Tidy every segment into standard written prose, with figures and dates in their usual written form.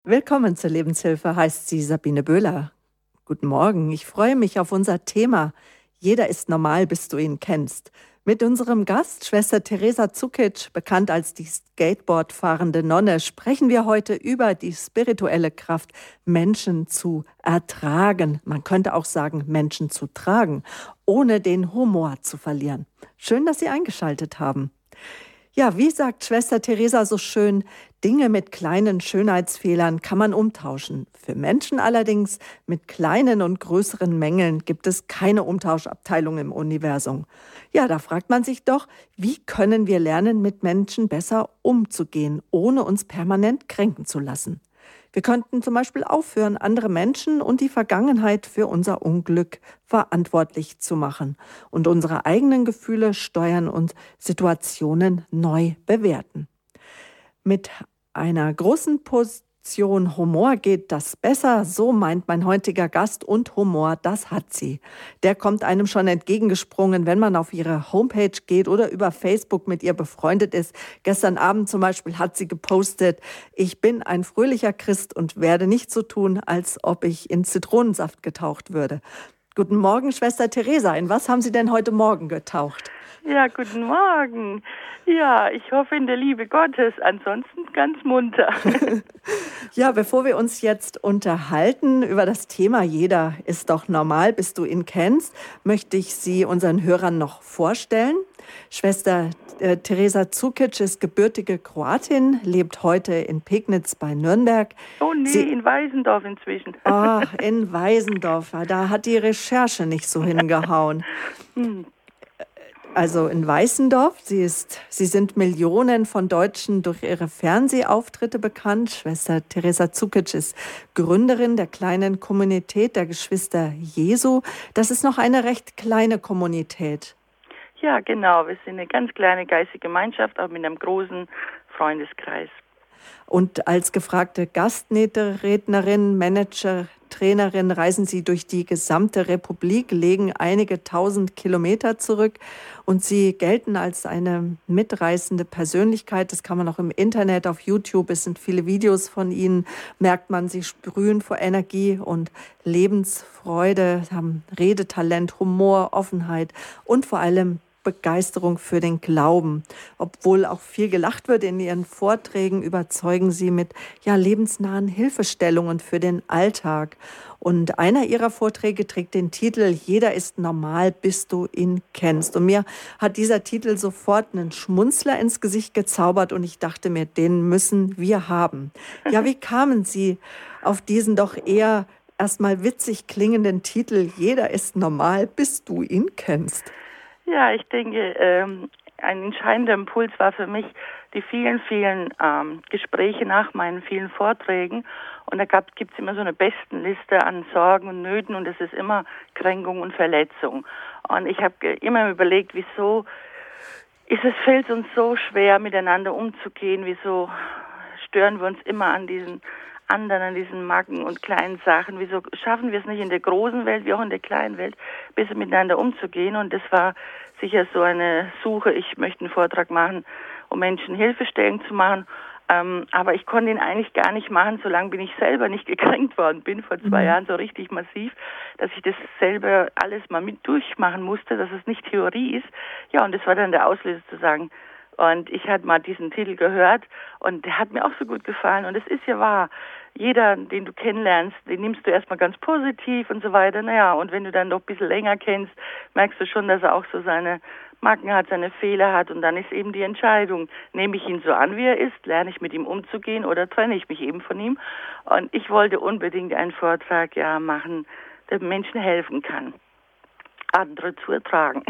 Willkommen zur Lebenshilfe, heißt sie Sabine Böhler. Guten Morgen, ich freue mich auf unser Thema. Jeder ist normal, bis du ihn kennst. Mit unserem Gast, Schwester Teresa Zukic, bekannt als die Skateboard-fahrende Nonne, sprechen wir heute über die spirituelle Kraft, Menschen zu ertragen. Man könnte auch sagen, Menschen zu tragen, ohne den Humor zu verlieren. Schön, dass Sie eingeschaltet haben. Ja, wie sagt Schwester Teresa so schön, Dinge mit kleinen Schönheitsfehlern kann man umtauschen. Für Menschen allerdings mit kleinen und größeren Mängeln gibt es keine Umtauschabteilung im Universum. Ja, da fragt man sich doch, wie können wir lernen, mit Menschen besser umzugehen, ohne uns permanent kränken zu lassen? Wir könnten zum Beispiel aufhören, andere Menschen und die Vergangenheit für unser Unglück verantwortlich zu machen und unsere eigenen Gefühle steuern und Situationen neu bewerten. Mit einer großen Portion Humor geht das besser, so meint mein heutiger Gast, und Humor, das hat sie. Der kommt einem schon entgegengesprungen, wenn man auf ihre Homepage geht oder über Facebook mit ihr befreundet ist. Gestern Abend zum Beispiel hat sie gepostet, ich bin ein fröhlicher Christ und werde nicht so tun, als ob ich in Zitronensaft getaucht würde. Guten Morgen, Schwester Teresa. In was haben Sie denn heute Morgen getaucht? Ja, guten Morgen. Ja, ich hoffe in der Liebe Gottes, ansonsten ganz munter. Ja, bevor wir uns jetzt unterhalten über das Thema Jeder ist doch normal, bis du ihn kennst, möchte ich Sie unseren Hörern noch vorstellen. Schwester Teresa Zukic ist gebürtige Kroatin, lebt heute in Pegnitz bei Nürnberg. Oh nee, in Weisendorf inzwischen. Ach, in Weisendorf, da hat die Recherche nicht so hingehauen. Also in Weißendorf. Sie sind Millionen von Deutschen durch ihre Fernsehauftritte bekannt. Schwester Teresa Zukic ist Gründerin der kleinen Kommunität der Geschwister Jesu. Das ist noch eine recht kleine Kommunität. Ja, genau. Wir sind eine ganz kleine geistige Gemeinschaft, aber mit einem großen Freundeskreis. Und als gefragte Gastrednerin, Manager, Trainerin reisen Sie durch die gesamte Republik, legen einige tausend Kilometer zurück und Sie gelten als eine mitreißende Persönlichkeit. Das kann man auch im Internet, auf YouTube, es sind viele Videos von Ihnen, merkt man, Sie sprühen vor Energie und Lebensfreude, haben Redetalent, Humor, Offenheit und vor allem Begeisterung für den Glauben. Obwohl auch viel gelacht wird in Ihren Vorträgen, überzeugen Sie mit lebensnahen Hilfestellungen für den Alltag. Und einer Ihrer Vorträge trägt den Titel Jeder ist normal, bis du ihn kennst. Und mir hat dieser Titel sofort einen Schmunzler ins Gesicht gezaubert und ich dachte mir, den müssen wir haben. Ja, wie kamen Sie auf diesen doch eher erstmal witzig klingenden Titel Jeder ist normal, bis du ihn kennst? Ja, ich denke, ein entscheidender Impuls war für mich die vielen Gespräche nach meinen vielen Vorträgen. Und da gibt es immer so eine Bestenliste an Sorgen und Nöten und es ist immer Kränkung und Verletzung. Und ich habe immer überlegt, wieso fällt es uns so schwer, miteinander umzugehen, wieso stören wir uns immer an diesen anderen, an diesen Macken und kleinen Sachen. Wieso schaffen wir es nicht in der großen Welt wie auch in der kleinen Welt, besser miteinander umzugehen? Und das war sicher so eine Suche. Ich möchte einen Vortrag machen, um Menschen Hilfestellung zu machen. Aber ich konnte ihn eigentlich gar nicht machen, solange bin ich selber nicht gekränkt worden bin, vor 2 Jahren so richtig massiv, dass ich das selber alles mal mit durchmachen musste, dass es nicht Theorie ist. Ja, und das war dann der Auslöser zu sagen, und ich hatte mal diesen Titel gehört und der hat mir auch so gut gefallen. Und es ist ja wahr, jeder, den du kennenlernst, den nimmst du erstmal ganz positiv und so weiter. Naja, und wenn du dann noch ein bisschen länger kennst, merkst du schon, dass er auch so seine Macken hat, seine Fehler hat. Und dann ist eben die Entscheidung, nehme ich ihn so an, wie er ist, lerne ich mit ihm umzugehen oder trenne ich mich eben von ihm. Und ich wollte unbedingt einen Vortrag machen, der Menschen helfen kann, andere zu ertragen.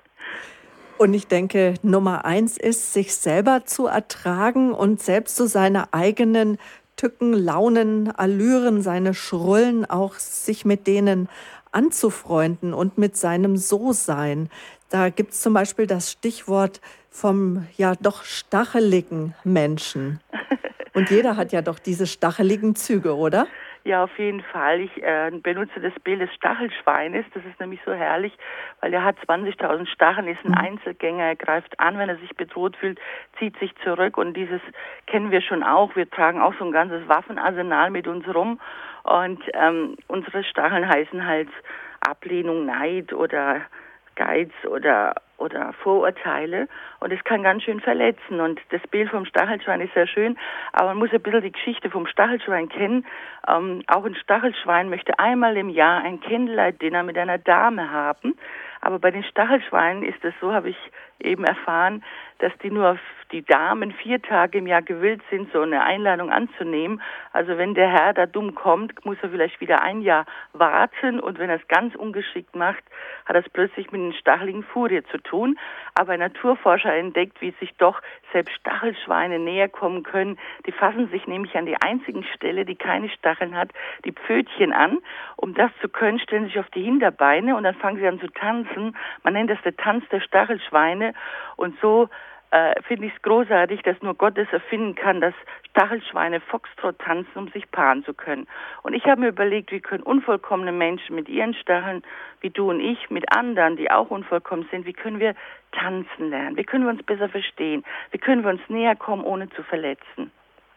Und ich denke, Nummer 1 ist, sich selber zu ertragen und selbst so seine eigenen Tücken, Launen, Allüren, seine Schrullen, auch sich mit denen anzufreunden und mit seinem So-Sein. Da gibt es zum Beispiel das Stichwort vom doch stacheligen Menschen. Und jeder hat ja doch diese stacheligen Züge, oder? Ja, auf jeden Fall. Ich benutze das Bild des Stachelschweines. Das ist nämlich so herrlich, weil er hat 20.000 Stacheln, ist ein Einzelgänger, er greift an, wenn er sich bedroht fühlt, zieht sich zurück und dieses kennen wir schon auch. Wir tragen auch so ein ganzes Waffenarsenal mit uns rum und unsere Stacheln heißen halt Ablehnung, Neid oder Geiz oder Vorurteile und es kann ganz schön verletzen und das Bild vom Stachelschwein ist sehr schön, aber man muss ein bisschen die Geschichte vom Stachelschwein kennen. Auch ein Stachelschwein möchte einmal im Jahr ein Candlelight-Dinner mit einer Dame haben, aber bei den Stachelschweinen ist es so, habe ich eben erfahren, dass die Damen 4 Tage im Jahr gewillt sind, so eine Einladung anzunehmen. Also wenn der Herr da dumm kommt, muss er vielleicht wieder ein Jahr warten und wenn er es ganz ungeschickt macht, hat er es plötzlich mit einer stacheligen Furie zu tun. Aber ein Naturforscher entdeckt, wie sich doch selbst Stachelschweine näher kommen können. Die fassen sich nämlich an die einzigen Stelle, die keine Stacheln hat, die Pfötchen an. Um das zu können, stellen sie sich auf die Hinterbeine und dann fangen sie an zu tanzen. Man nennt das der Tanz der Stachelschweine und so finde ich es großartig, dass nur Gott es erfinden kann, dass Stachelschweine Foxtrot tanzen, um sich paaren zu können. Und ich habe mir überlegt, wie können unvollkommene Menschen mit ihren Stacheln, wie du und ich, mit anderen, die auch unvollkommen sind, wie können wir tanzen lernen? Wie können wir uns besser verstehen? Wie können wir uns näher kommen, ohne zu verletzen?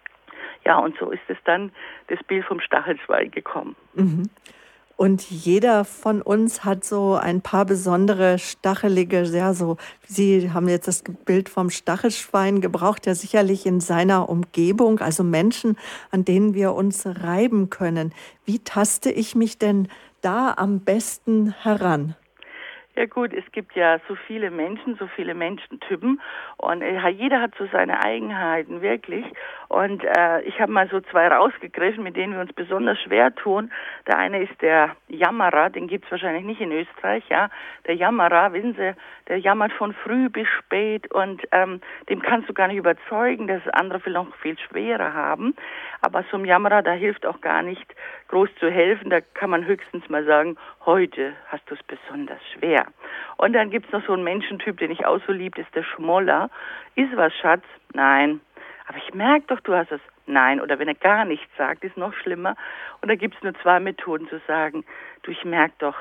Ja, und so ist es dann das Bild vom Stachelschwein gekommen. Mhm. Und jeder von uns hat so ein paar besondere stachelige, ja, so, Sie haben jetzt das Bild vom Stachelschwein gebraucht, ja sicherlich in seiner Umgebung, also Menschen, an denen wir uns reiben können. Wie taste ich mich denn da am besten heran? Ja gut, es gibt ja so viele Menschen, so viele Menschentypen und jeder hat so seine Eigenheiten, wirklich. Und ich habe mal so 2 rausgegriffen, mit denen wir uns besonders schwer tun. Der eine ist der Jammerer, den gibt's wahrscheinlich nicht in Österreich, ja. Der Jammerer, wissen Sie, der jammert von früh bis spät und dem kannst du gar nicht überzeugen, dass andere vielleicht noch viel schwerer haben. Aber so einem Jammerer, da hilft auch gar nicht groß zu helfen, da kann man höchstens mal sagen, heute hast du es besonders schwer. Und dann gibt's noch so einen Menschentyp, den ich auch so lieb, das ist der Schmoller. Ist was, Schatz? Nein. Aber ich merke doch, du hast es. Nein. Oder wenn er gar nichts sagt, ist noch schlimmer. Und da gibt's nur 2 Methoden zu sagen, du, ich merke doch,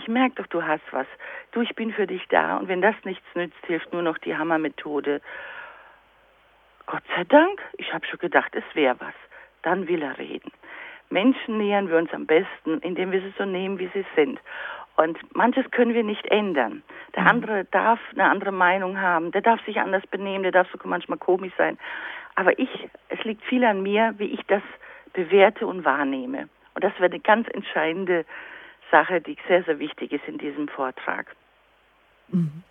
du hast was. Du, ich bin für dich da. Und wenn das nichts nützt, hilft nur noch die Hammermethode. Gott sei Dank, ich habe schon gedacht, es wäre was. Dann will er reden. Menschen nähern wir uns am besten, indem wir sie so nehmen, wie sie sind. Und manches können wir nicht ändern. Der andere darf eine andere Meinung haben, der darf sich anders benehmen, der darf sogar manchmal komisch sein. Aber es liegt viel an mir, wie ich das bewerte und wahrnehme. Und das wäre eine ganz entscheidende Sache, die sehr, sehr wichtig ist in diesem Vortrag. Mhm.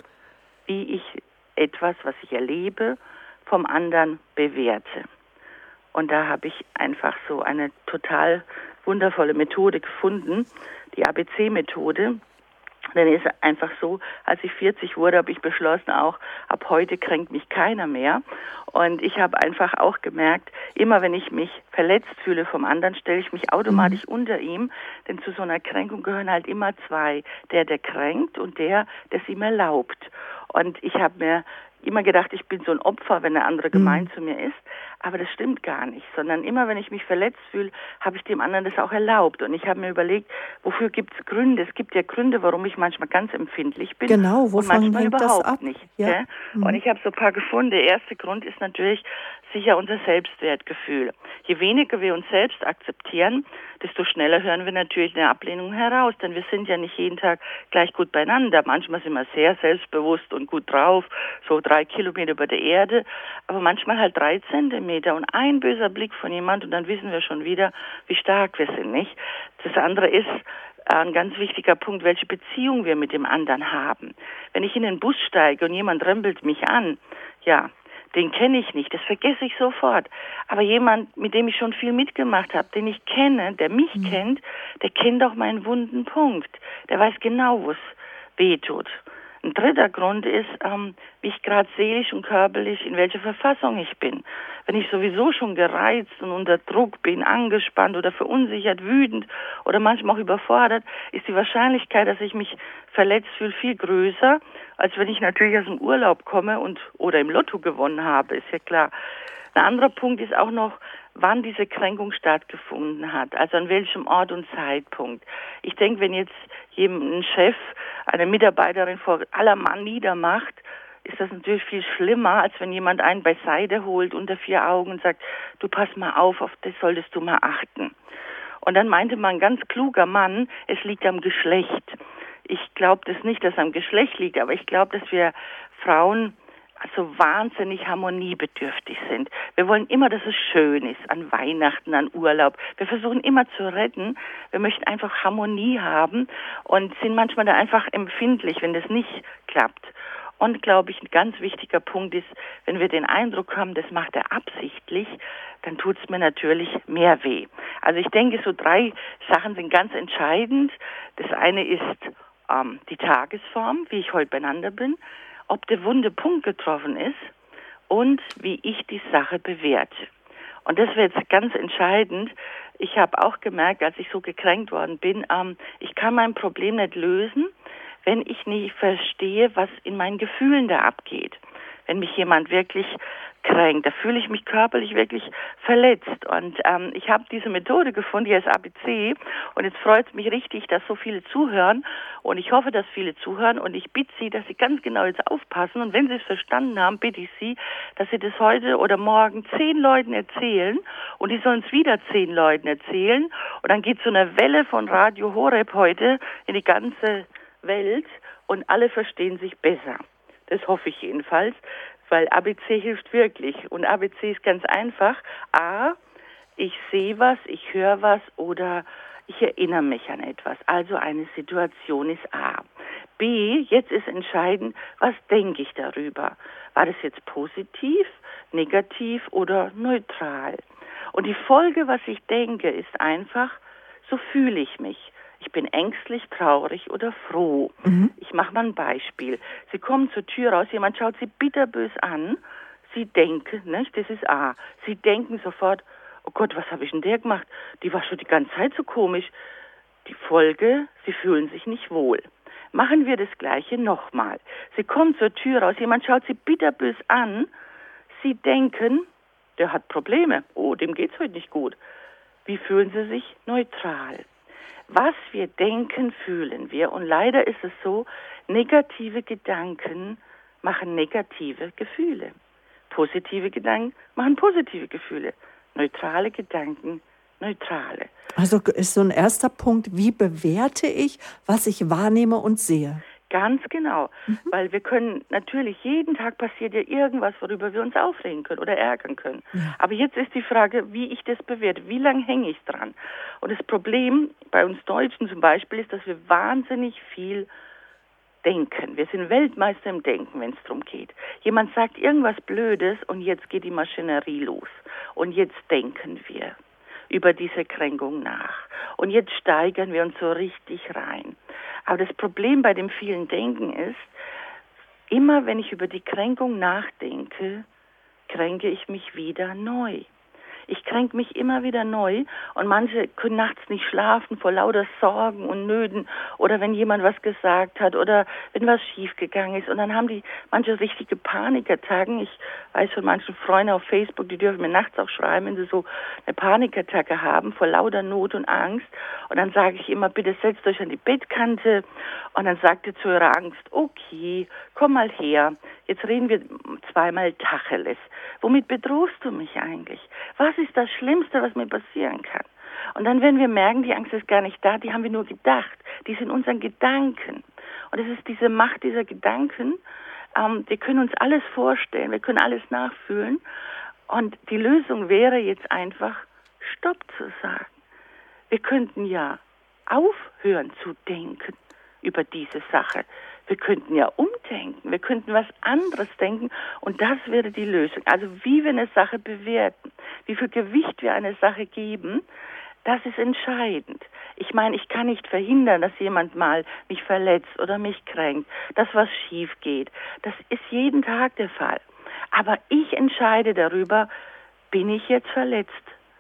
Wie ich etwas, was ich erlebe, vom anderen bewerte. Und da habe ich einfach so eine total wundervolle Methode gefunden, die ABC-Methode. Dann ist es einfach so, als ich 40 wurde, habe ich beschlossen, auch ab heute kränkt mich keiner mehr. Und ich habe einfach auch gemerkt, immer wenn ich mich verletzt fühle vom anderen, stelle ich mich automatisch unter ihm. Denn zu so einer Kränkung gehören halt immer 2. Der kränkt und der es ihm erlaubt. Und ich habe mir immer gedacht, ich bin so ein Opfer, wenn der andere gemein zu mir ist. Aber das stimmt gar nicht, sondern immer, wenn ich mich verletzt fühle, habe ich dem anderen das auch erlaubt. Und ich habe mir überlegt, wofür gibt es Gründe? Es gibt ja Gründe, warum ich manchmal ganz empfindlich bin genau, und manchmal hängt überhaupt das ab? nicht. Ja. Und ich habe so ein paar gefunden. Der erste Grund ist natürlich sicher unser Selbstwertgefühl. Je weniger wir uns selbst akzeptieren, desto schneller hören wir natürlich eine Ablehnung heraus, denn wir sind ja nicht jeden Tag gleich gut beieinander. Manchmal sind wir sehr selbstbewusst und gut drauf, so 3 Kilometer über der Erde, aber manchmal halt 3 Zentimeter und ein böser Blick von jemand und dann wissen wir schon wieder, wie stark wir sind, nicht? Das andere ist ein ganz wichtiger Punkt, welche Beziehung wir mit dem anderen haben. Wenn ich in den Bus steige und jemand rempelt mich an, ja, den kenne ich nicht, das vergesse ich sofort. Aber jemand, mit dem ich schon viel mitgemacht habe, den ich kenne, der mich kennt, der kennt auch meinen wunden Punkt. Der weiß genau, wo es weh tut. Ein dritter Grund ist, wie ich gerade seelisch und körperlich, in welcher Verfassung ich bin. Wenn ich sowieso schon gereizt und unter Druck bin, angespannt oder verunsichert, wütend oder manchmal auch überfordert, ist die Wahrscheinlichkeit, dass ich mich verletzt fühle, viel größer, als wenn ich natürlich aus dem Urlaub komme oder im Lotto gewonnen habe, ist ja klar. Ein anderer Punkt ist auch noch, wann diese Kränkung stattgefunden hat, also an welchem Ort und Zeitpunkt. Ich denke, wenn jetzt ein Chef eine Mitarbeiterin vor aller Mann niedermacht, ist das natürlich viel schlimmer, als wenn jemand einen beiseite holt unter 4 Augen und sagt, du pass mal auf das solltest du mal achten. Und dann meinte mal ein ganz kluger Mann, es liegt am Geschlecht. Ich glaube das nicht, dass es am Geschlecht liegt, aber ich glaube, dass wir Frauen so wahnsinnig harmoniebedürftig sind. Wir wollen immer, dass es schön ist, an Weihnachten, an Urlaub. Wir versuchen immer zu retten. Wir möchten einfach Harmonie haben und sind manchmal da einfach empfindlich, wenn das nicht klappt. Und, glaube ich, ein ganz wichtiger Punkt ist, wenn wir den Eindruck haben, das macht er absichtlich, dann tut es mir natürlich mehr weh. Also ich denke, so 3 Sachen sind ganz entscheidend. Das eine ist die Tagesform, wie ich heute beieinander bin, ob der wunde Punkt getroffen ist und wie ich die Sache bewerte. Und das wäre jetzt ganz entscheidend. Ich habe auch gemerkt, als ich so gekränkt worden bin, ich kann mein Problem nicht lösen, wenn ich nicht verstehe, was in meinen Gefühlen da abgeht. Wenn mich jemand wirklich kränkt, da fühle ich mich körperlich wirklich verletzt. Und ich habe diese Methode gefunden, die heißt ABC. Und jetzt freut es mich richtig, dass so viele zuhören. Und ich hoffe, dass viele zuhören. Und ich bitte Sie, dass Sie ganz genau jetzt aufpassen. Und wenn Sie es verstanden haben, bitte ich Sie, dass Sie das heute oder morgen 10 Leuten erzählen. Und die sollen es wieder 10 Leuten erzählen. Und dann geht so eine Welle von Radio Horeb heute in die ganze Welt. Und alle verstehen sich besser. Das hoffe ich jedenfalls, weil ABC hilft wirklich. Und ABC ist ganz einfach. A, ich sehe was, ich höre was oder ich erinnere mich an etwas. Also eine Situation ist A. B, jetzt ist entscheidend, was denke ich darüber? War das jetzt positiv, negativ oder neutral? Und die Folge, was ich denke, ist einfach, so fühle ich mich. Ich bin ängstlich, traurig oder froh. Ich mache mal ein Beispiel. Sie kommen zur Tür raus, jemand schaut Sie bitterbös an. Sie denken, nicht? Das ist A. Sie denken sofort, oh Gott, was habe ich denn der gemacht? Die war schon die ganze Zeit so komisch. Die Folge, Sie fühlen sich nicht wohl. Machen wir das Gleiche nochmal. Sie kommen zur Tür raus, jemand schaut Sie bitterbös an. Sie denken, der hat Probleme. Oh, dem geht's heute nicht gut. Wie fühlen Sie sich? Neutral. Was wir denken, fühlen wir. Und leider ist es so, negative Gedanken machen negative Gefühle. Positive Gedanken machen positive Gefühle. Neutrale Gedanken, neutrale. Also ist so ein erster Punkt, wie bewerte ich, was ich wahrnehme und sehe? Ganz genau, weil wir können natürlich, jeden Tag passiert ja irgendwas, worüber wir uns aufregen können oder ärgern können. Ja. Aber jetzt ist die Frage, wie ich das bewerte, wie lange hänge ich dran? Und das Problem bei uns Deutschen zum Beispiel ist, dass wir wahnsinnig viel denken. Wir sind Weltmeister im Denken, wenn es darum geht. Jemand sagt irgendwas Blödes und jetzt geht die Maschinerie los. Und jetzt denken wir über diese Kränkung nach. Und jetzt steigern wir uns so richtig rein. Aber das Problem bei dem vielen Denken ist, immer wenn ich über die Kränkung nachdenke, kränke ich mich wieder neu. Ich kränke mich immer wieder neu und manche können nachts nicht schlafen vor lauter Sorgen und Nöten oder wenn jemand was gesagt hat oder wenn was schiefgegangen ist und dann haben die manche richtige Panikattacken. Ich weiß von manchen Freunden auf Facebook, die dürfen mir nachts auch schreiben, wenn sie so eine Panikattacke haben vor lauter Not und Angst und dann sage ich immer, bitte setzt euch an die Bettkante und dann sagt ihr zu ihrer Angst, okay, komm mal her, jetzt reden wir zweimal Tacheles. Womit bedrohst du mich eigentlich? Was ist das Schlimmste, was mir passieren kann? Und dann werden wir merken, die Angst ist gar nicht da, die haben wir nur gedacht. Die sind in unseren Gedanken. Und es ist diese Macht dieser Gedanken, wir können uns alles vorstellen, wir können alles nachfühlen. Und die Lösung wäre jetzt einfach, Stopp zu sagen. Wir könnten ja aufhören zu denken über diese Sache. Wir könnten ja umdenken, wir könnten was anderes denken und das wäre die Lösung. Also wie wir eine Sache bewerten, wie viel Gewicht wir einer Sache geben, das ist entscheidend. Ich meine, ich kann nicht verhindern, dass jemand mal mich verletzt oder mich kränkt, dass was schief geht. Das ist jeden Tag der Fall. Aber ich entscheide darüber, bin ich jetzt verletzt?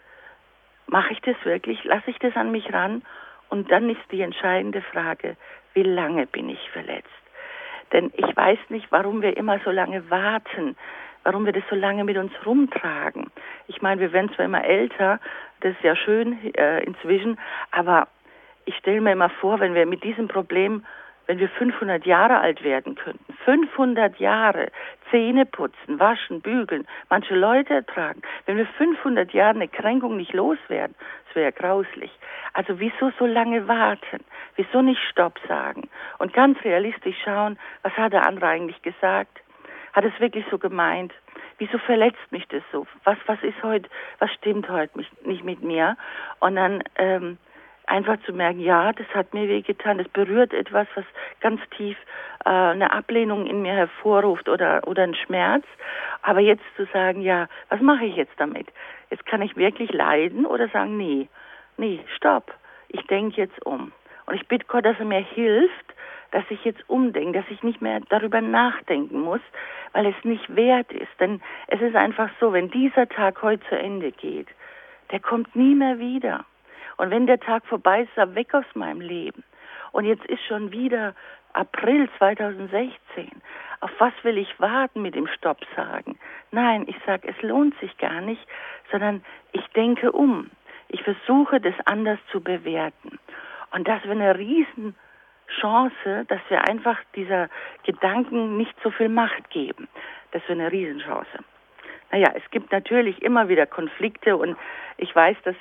Mache ich das wirklich? Lasse ich das an mich ran? Und dann ist die entscheidende Frage, wie lange bin ich verletzt? Denn ich weiß nicht, warum wir immer so lange warten, warum wir das so lange mit uns rumtragen. Ich meine, wir werden zwar immer älter, das ist ja schön inzwischen, aber ich stelle mir immer vor, wenn wir mit diesem Problem, wenn wir 500 Jahre alt werden könnten, 500 Jahre, Zähne putzen, waschen, bügeln, manche Leute ertragen, wenn wir 500 Jahre eine Kränkung nicht loswerden, das wäre ja grauslich. Also wieso so lange warten? Wieso nicht Stopp sagen? Und ganz realistisch schauen, was hat der andere eigentlich gesagt? Hat es wirklich so gemeint? Wieso verletzt mich das so? Was ist heute, was stimmt heute nicht mit mir? Und dann einfach zu merken, ja, das hat mir wehgetan, das berührt etwas, was ganz tief eine Ablehnung in mir hervorruft oder einen Schmerz. Aber jetzt zu sagen, ja, was mache ich jetzt damit? Jetzt kann ich wirklich leiden oder sagen, nee, stopp, ich denke jetzt um. Und ich bitte Gott, dass er mir hilft, dass ich jetzt umdenke, dass ich nicht mehr darüber nachdenken muss, weil es nicht wert ist. Denn es ist einfach so, wenn dieser Tag heute zu Ende geht, der kommt nie mehr wieder. Und wenn der Tag vorbei ist, ist er weg aus meinem Leben. Und jetzt ist schon wieder April 2016. Auf was will ich warten mit dem Stopp sagen? Nein, ich sage, es lohnt sich gar nicht, sondern ich denke um. Ich versuche, das anders zu bewerten. Und das wäre eine Riesenchance, dass wir einfach dieser Gedanken nicht so viel Macht geben. Das wäre eine Riesenchance. Naja, es gibt natürlich immer wieder Konflikte und ich weiß, dass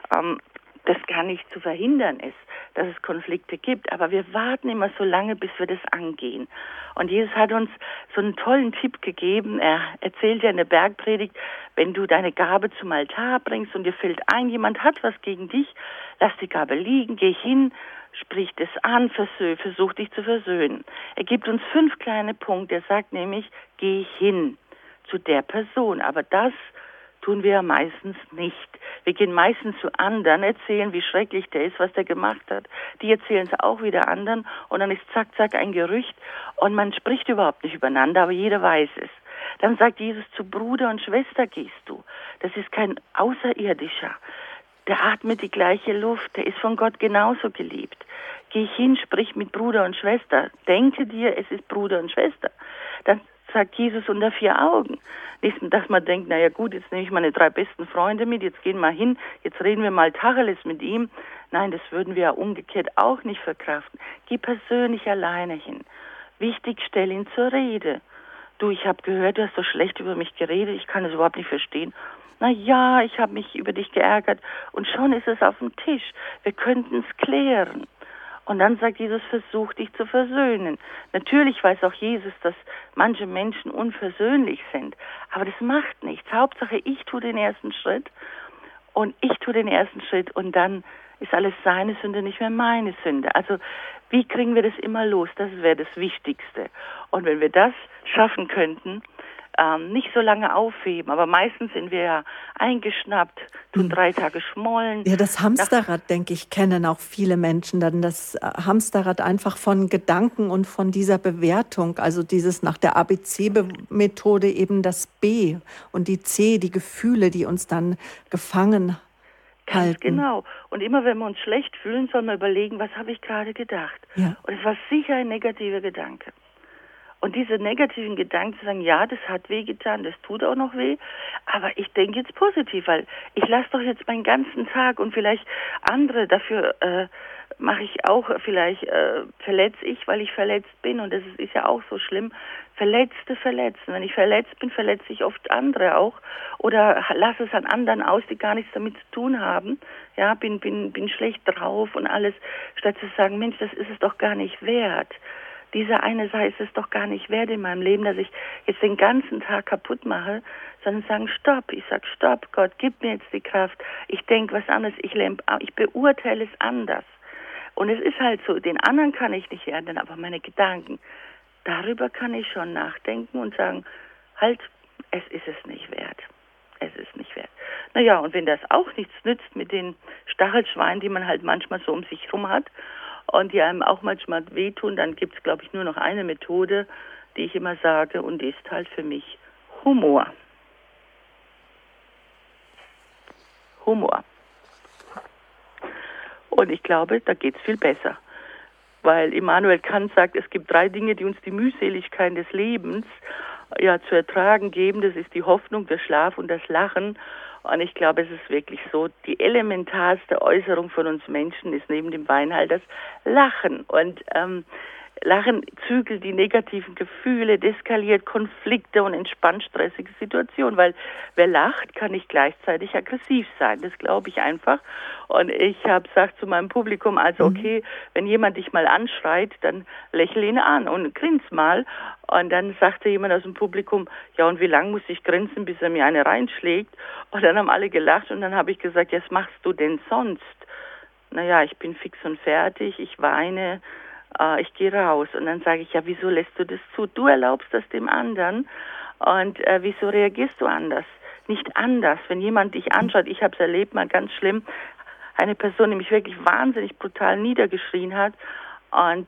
das gar nicht zu verhindern ist, dass es Konflikte gibt. Aber wir warten immer so lange, bis wir das angehen. Und Jesus hat uns so einen tollen Tipp gegeben. Er erzählt ja in der Bergpredigt, wenn du deine Gabe zum Altar bringst und dir fällt ein, jemand hat was gegen dich, lass die Gabe liegen, geh hin, sprich das an, versuch dich zu versöhnen. Er gibt uns 5 kleine Punkte. Er sagt nämlich, geh hin zu der Person. Aber das tun wir ja meistens nicht. Wir gehen meistens zu anderen, erzählen, wie schrecklich der ist, was der gemacht hat. Die erzählen es auch wieder anderen und dann ist zack, zack ein Gerücht und man spricht überhaupt nicht übereinander, aber jeder weiß es. Dann sagt Jesus, zu Bruder und Schwester gehst du. Das ist kein Außerirdischer. Der atmet die gleiche Luft, der ist von Gott genauso geliebt. Geh hin, sprich mit Bruder und Schwester. Denke dir, es ist Bruder und Schwester. Dann sagt Jesus unter 4 Augen. Nicht, dass man denkt, naja gut, jetzt nehme ich meine 3 besten Freunde mit, jetzt gehen wir hin, jetzt reden wir mal Tacheles mit ihm. Nein, das würden wir ja umgekehrt auch nicht verkraften. Geh persönlich alleine hin. Wichtig, stell ihn zur Rede. Du, ich habe gehört, du hast so schlecht über mich geredet, ich kann das überhaupt nicht verstehen. Na ja, ich habe mich über dich geärgert und schon ist es auf dem Tisch. Wir könnten es klären. Und dann sagt Jesus, versuch dich zu versöhnen. Natürlich weiß auch Jesus, dass manche Menschen unversöhnlich sind. Aber das macht nichts. Hauptsache, ich tue den ersten Schritt und dann ist alles seine Sünde, nicht mehr meine Sünde. Also wie kriegen wir das immer los? Das wäre das Wichtigste. Und wenn wir das schaffen könnten, nicht so lange aufheben, aber meistens sind wir ja eingeschnappt, tun 3 Tage schmollen. Ja, das Hamsterrad, denke ich, kennen auch viele Menschen dann. Das Hamsterrad einfach von Gedanken und von dieser Bewertung, also dieses nach der ABC-Methode eben das B und die C, die Gefühle, die uns dann gefangen halten. Ganz genau. Und immer wenn wir uns schlecht fühlen, sollen wir überlegen, was habe ich gerade gedacht? Ja. Und es war sicher ein negativer Gedanke. Und diese negativen Gedanken zu sagen, ja, das hat wehgetan, das tut auch noch weh, aber ich denke jetzt positiv, weil ich lasse doch jetzt meinen ganzen Tag und vielleicht andere, dafür mache ich auch, vielleicht verletze ich, weil ich verletzt bin und das ist ja auch so schlimm. Verletzte verletzen. Wenn ich verletzt bin, verletze ich oft andere auch oder lasse es an anderen aus, die gar nichts damit zu tun haben. Ja, bin schlecht drauf und alles, statt zu sagen, Mensch, das ist es doch gar nicht wert. Diese eine Sache ist es doch gar nicht wert in meinem Leben, dass ich jetzt den ganzen Tag kaputt mache, sondern sagen, stopp. Ich sage, stopp, Gott, gib mir jetzt die Kraft. Ich denke was anderes, ich beurteile es anders. Und es ist halt so, den anderen kann ich nicht ändern, aber meine Gedanken, darüber kann ich schon nachdenken und sagen, halt, es ist es nicht wert. Es ist nicht wert. Naja, und wenn das auch nichts nützt mit den Stachelschweinen, die man halt manchmal so um sich rum hat, und die einem auch manchmal wehtun, dann gibt es, glaube ich, nur noch eine Methode, die ich immer sage, und die ist halt für mich Humor. Humor. Und ich glaube, da geht es viel besser. Weil Immanuel Kant sagt, es gibt 3 Dinge, die uns die Mühseligkeit des Lebens ja, zu ertragen geben. Das ist die Hoffnung, der Schlaf und das Lachen. Und ich glaube, es ist wirklich so, die elementarste Äußerung von uns Menschen ist neben dem Weinen halt das Lachen. Und Lachen zügelt die negativen Gefühle, deeskaliert Konflikte und entspannt stressige Situationen, weil wer lacht, kann nicht gleichzeitig aggressiv sein. Das glaube ich einfach. Und ich habe gesagt zu meinem Publikum, also okay, wenn jemand dich mal anschreit, dann lächel ihn an und grins mal. Und dann sagte jemand aus dem Publikum, ja, und wie lange muss ich grinsen, bis er mir eine reinschlägt? Und dann haben alle gelacht und dann habe ich gesagt, ja, was machst du denn sonst? Naja, ich bin fix und fertig, ich weine, ich gehe raus. Und dann sage ich, ja, wieso lässt du das zu? Du erlaubst das dem anderen. Und wieso reagierst du anders? Nicht anders. Wenn jemand dich anschaut, ich habe es erlebt, mal ganz schlimm, eine Person, die mich wirklich wahnsinnig brutal niedergeschrien hat. Und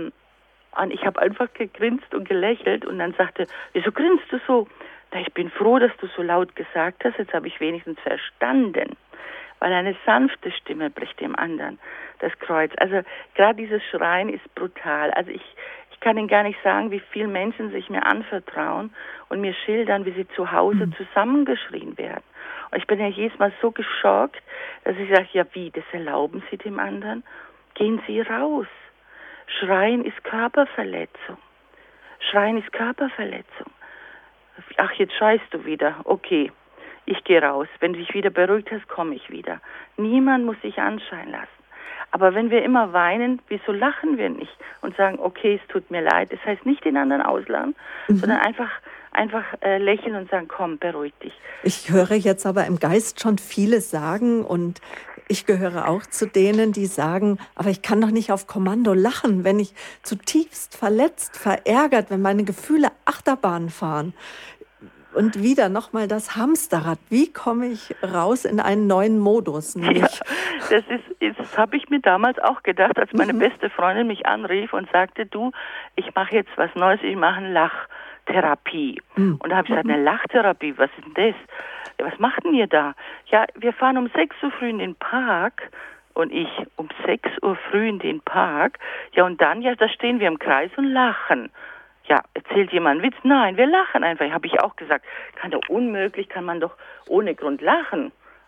ich habe einfach gegrinst und gelächelt und dann sagte, wieso grinst du so? Na, ich bin froh, dass du so laut gesagt hast, jetzt habe ich wenigstens verstanden. Weil eine sanfte Stimme bricht dem anderen das Kreuz. Also gerade dieses Schreien ist brutal. Also ich kann Ihnen gar nicht sagen, wie viele Menschen sich mir anvertrauen und mir schildern, wie sie zu Hause zusammengeschrien werden. Und ich bin ja jedes Mal so geschockt, dass ich sage, ja wie, das erlauben Sie dem anderen? Gehen Sie raus. Schreien ist Körperverletzung. Schreien ist Körperverletzung. Ach, jetzt schreist du wieder. Okay, ich gehe raus. Wenn du dich wieder beruhigt hast, komme ich wieder. Niemand muss sich anschreien lassen. Aber wenn wir immer weinen, wieso lachen wir nicht und sagen, okay, es tut mir leid. Das heißt nicht den anderen auslachen, sondern einfach lächeln und sagen, komm, beruhig dich. Ich höre jetzt aber im Geist schon viele sagen und ich gehöre auch zu denen, die sagen, aber ich kann doch nicht auf Kommando lachen, wenn ich zutiefst verletzt, verärgert, wenn meine Gefühle Achterbahn fahren. Und wieder nochmal das Hamsterrad. Wie komme ich raus in einen neuen Modus? Ja, das habe ich mir damals auch gedacht, als meine beste Freundin mich anrief und sagte, du, ich mache jetzt was Neues, ich mache eine Lachtherapie. Und da habe ich gesagt, eine Lachtherapie, was ist denn das? Ja, was macht denn ihr da? Ja, wir fahren um 6 Uhr früh in den Park. Und ich um 6 Uhr früh in den Park. Ja, und dann, ja, da stehen wir im Kreis und lachen. Ja, erzählt jemand einen Witz? Nein, wir lachen einfach. Habe ich auch gesagt. Kann man doch ohne Grund lachen.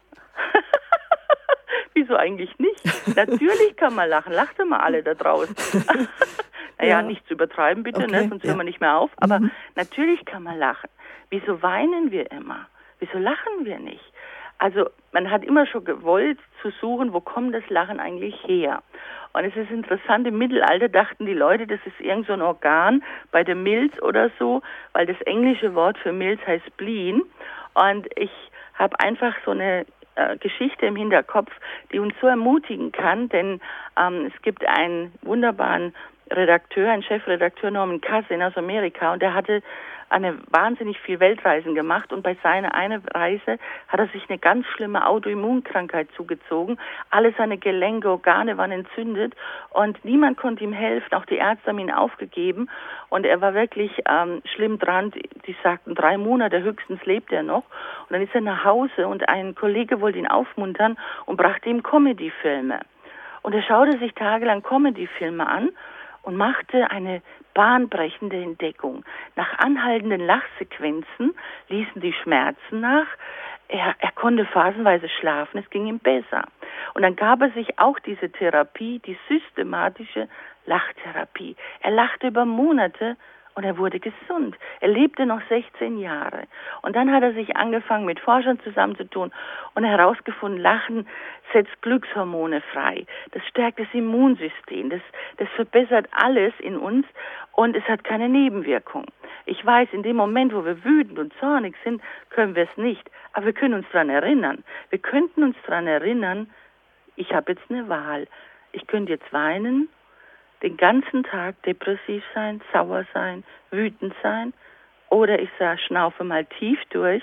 Wieso eigentlich nicht? Natürlich kann man lachen. Lacht mal alle da draußen. Naja, nicht zu übertreiben bitte, okay, sonst hören wir nicht mehr auf. Aber natürlich kann man lachen. Wieso weinen wir immer? Wieso lachen wir nicht? Also man hat immer schon gewollt zu suchen, wo kommt das Lachen eigentlich her? Und es ist interessant, im Mittelalter dachten die Leute, das ist irgend so ein Organ bei der Milz oder so, weil das englische Wort für Milz heißt Spleen. Und ich habe einfach so eine Geschichte im Hinterkopf, die uns so ermutigen kann, denn es gibt einen wunderbaren Redakteur, einen Chefredakteur Norman Cousin aus Amerika und der hatte wahnsinnig viel Weltreisen gemacht und bei seiner eine Reise hat er sich eine ganz schlimme Autoimmunkrankheit zugezogen. Alle seine Gelenke, Organe waren entzündet und niemand konnte ihm helfen. Auch die Ärzte haben ihn aufgegeben und er war wirklich schlimm dran. Die sagten, 3 Monate höchstens lebt er noch. Und dann ist er nach Hause und ein Kollege wollte ihn aufmuntern und brachte ihm Comedy-Filme. Und er schaute sich tagelang Comedy-Filme an und machte eine bahnbrechende Entdeckung. Nach anhaltenden Lachsequenzen ließen die Schmerzen nach. Er konnte phasenweise schlafen, es ging ihm besser. Und dann gab er sich auch diese Therapie, die systematische Lachtherapie. Er lachte über Monate und er wurde gesund. Er lebte noch 16 Jahre. Und dann hat er sich angefangen, mit Forschern zusammenzutun und herausgefunden, Lachen setzt Glückshormone frei. Das stärkt das Immunsystem. Das verbessert alles in uns und es hat keine Nebenwirkung. Ich weiß, in dem Moment, wo wir wütend und zornig sind, können wir es nicht. Aber wir können uns daran erinnern. Wir könnten uns daran erinnern, ich habe jetzt eine Wahl. Ich könnte jetzt weinen, den ganzen Tag depressiv sein, sauer sein, wütend sein. Oder ich sage, schnaufe mal tief durch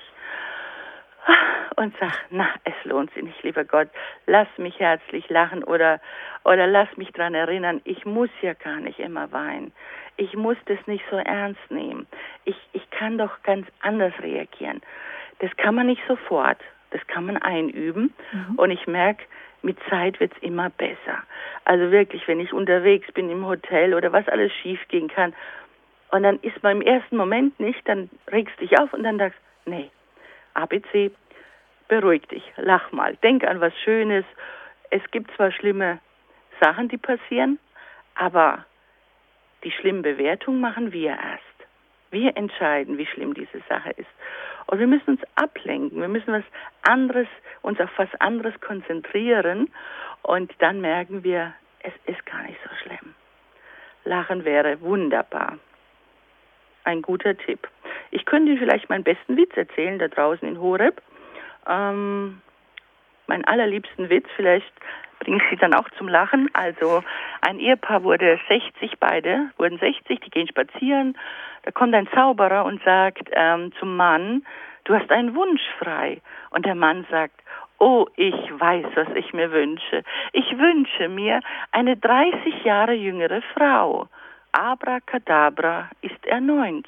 und sage, na, es lohnt sich nicht, lieber Gott. Lass mich herzlich lachen oder lass mich daran erinnern, ich muss ja gar nicht immer weinen. Ich muss das nicht so ernst nehmen. Ich kann doch ganz anders reagieren. Das kann man nicht sofort. Das kann man einüben. Und ich merke, mit Zeit wird es immer besser. Also wirklich, wenn ich unterwegs bin im Hotel oder was alles schief gehen kann Und dann ist man im ersten Moment nicht, dann regst dich auf und dann sagst, nee, ABC, beruhig dich, lach mal, denk an was Schönes. Es gibt zwar schlimme Sachen, die passieren, aber die schlimmen Bewertungen machen wir erst. Wir entscheiden, wie schlimm diese Sache ist. Und wir müssen uns ablenken, wir müssen uns auf was anderes konzentrieren und dann merken wir, es ist gar nicht so schlimm. Lachen wäre wunderbar. Ein guter Tipp. Ich könnte Ihnen vielleicht meinen besten Witz erzählen, da draußen in Horeb. Meinen allerliebsten Witz, vielleicht bringe ich Sie dann auch zum Lachen. Also ein Ehepaar wurde 60, beide wurden 60, die gehen spazieren. Da kommt ein Zauberer und sagt zum Mann, du hast einen Wunsch frei. Und der Mann sagt, oh, ich weiß, was ich mir wünsche. Ich wünsche mir eine 30 Jahre jüngere Frau. Abracadabra ist er 90.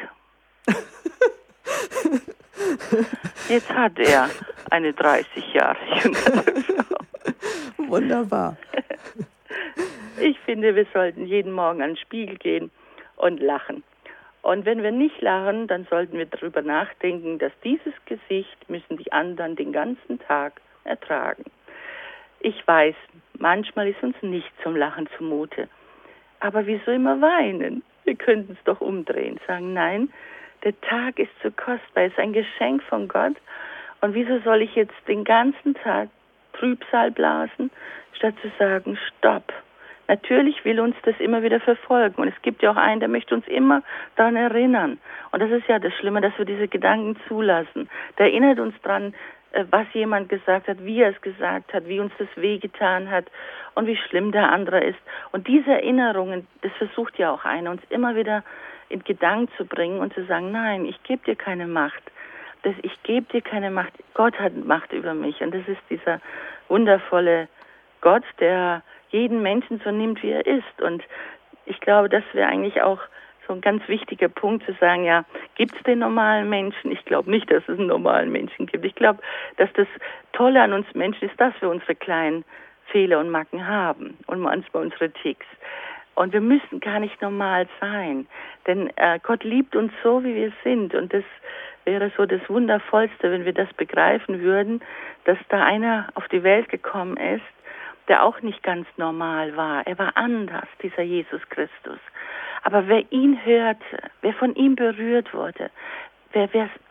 Jetzt hat er eine 30 Jahre jüngere Frau. Wunderbar. Ich finde, wir sollten jeden Morgen an den Spiegel gehen und lachen. Und wenn wir nicht lachen, dann sollten wir darüber nachdenken, dass dieses Gesicht müssen die anderen den ganzen Tag ertragen. Ich weiß, manchmal ist uns nicht zum Lachen zumute. Aber wieso immer weinen? Wir könnten es doch umdrehen, sagen, nein, der Tag ist zu kostbar, ist ein Geschenk von Gott. Und wieso soll ich jetzt den ganzen Tag Trübsal blasen, statt zu sagen, stopp. Natürlich will uns das immer wieder verfolgen. Und es gibt ja auch einen, der möchte uns immer daran erinnern. Und das ist ja das Schlimme, dass wir diese Gedanken zulassen. Der erinnert uns daran, was jemand gesagt hat, wie er es gesagt hat, wie uns das wehgetan hat und wie schlimm der andere ist. Und diese Erinnerungen, das versucht ja auch einer, uns immer wieder in Gedanken zu bringen und zu sagen, nein, ich gebe dir keine Macht. Ich gebe dir keine Macht. Gott hat Macht über mich. Und das ist dieser wundervolle Gott, der jeden Menschen so nimmt, wie er ist. Und ich glaube, das wäre eigentlich auch so ein ganz wichtiger Punkt, zu sagen, ja, gibt es den normalen Menschen? Ich glaube nicht, dass es einen normalen Menschen gibt. Ich glaube, dass das Tolle an uns Menschen ist, dass wir unsere kleinen Fehler und Macken haben und manchmal unsere Ticks. Und wir müssen gar nicht normal sein, denn Gott liebt uns so, wie wir sind. Und das wäre so das Wundervollste, wenn wir das begreifen würden, dass da einer auf die Welt gekommen ist, der auch nicht ganz normal war. Er war anders, dieser Jesus Christus. Aber wer ihn hörte, wer von ihm berührt wurde, wer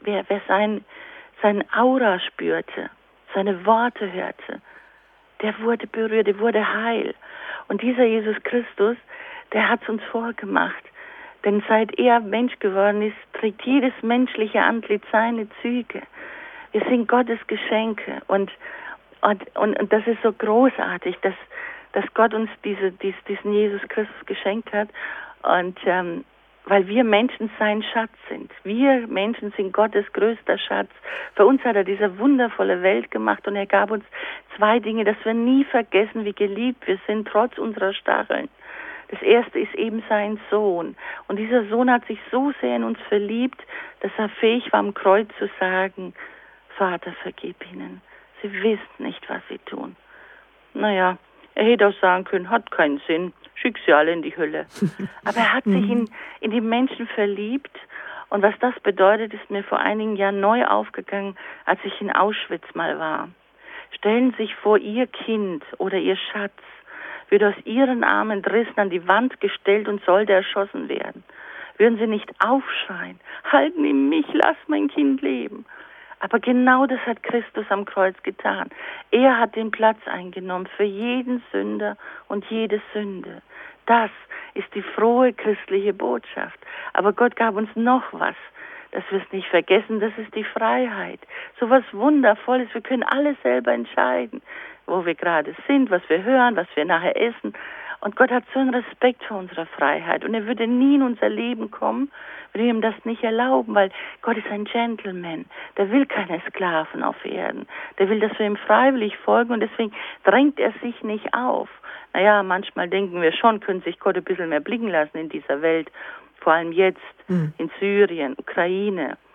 sein Aura spürte, seine Worte hörte, der wurde berührt, der wurde heil. Und dieser Jesus Christus, der hat es uns vorgemacht. Denn seit er Mensch geworden ist, trägt jedes menschliche Antlitz seine Züge. Wir sind Gottes Geschenke. Und das ist so großartig, dass Gott uns diesen Jesus Christus geschenkt hat. Und weil wir Menschen sein Schatz sind. Wir Menschen sind Gottes größter Schatz. Für uns hat er diese wundervolle Welt gemacht und er gab uns zwei Dinge, dass wir nie vergessen, wie geliebt wir sind, trotz unserer Stacheln. Das erste ist eben sein Sohn. Und dieser Sohn hat sich so sehr in uns verliebt, dass er fähig war, am Kreuz zu sagen, Vater, vergib ihnen. Sie wissen nicht, was sie tun. Naja, er hätte auch sagen können, hat keinen Sinn, schick sie alle in die Hölle. Aber er hat sich in die Menschen verliebt. Und was das bedeutet, ist mir vor einigen Jahren neu aufgegangen, als ich in Auschwitz mal war. Stellen Sie sich vor, Ihr Kind oder Ihr Schatz wird aus Ihren Armen entrissen, an die Wand gestellt und sollte erschossen werden. Würden Sie nicht aufschreien, halten Sie mich, lass mein Kind leben. Aber genau das hat Christus am Kreuz getan. Er hat den Platz eingenommen für jeden Sünder und jede Sünde. Das ist die frohe christliche Botschaft. Aber Gott gab uns noch was, dass wir es nicht vergessen, das ist die Freiheit. So was Wundervolles, wir können alles selber entscheiden, wo wir gerade sind, was wir hören, was wir nachher essen. Und Gott hat so einen Respekt vor unserer Freiheit. Und er würde nie in unser Leben kommen, würde ihm das nicht erlauben, weil Gott ist ein Gentleman. Der will keine Sklaven auf Erden. Der will, dass wir ihm freiwillig folgen und deswegen drängt er sich nicht auf. Naja, manchmal denken wir schon, könnte sich Gott ein bisschen mehr blicken lassen in dieser Welt. Vor allem jetzt in Syrien, Ukraine.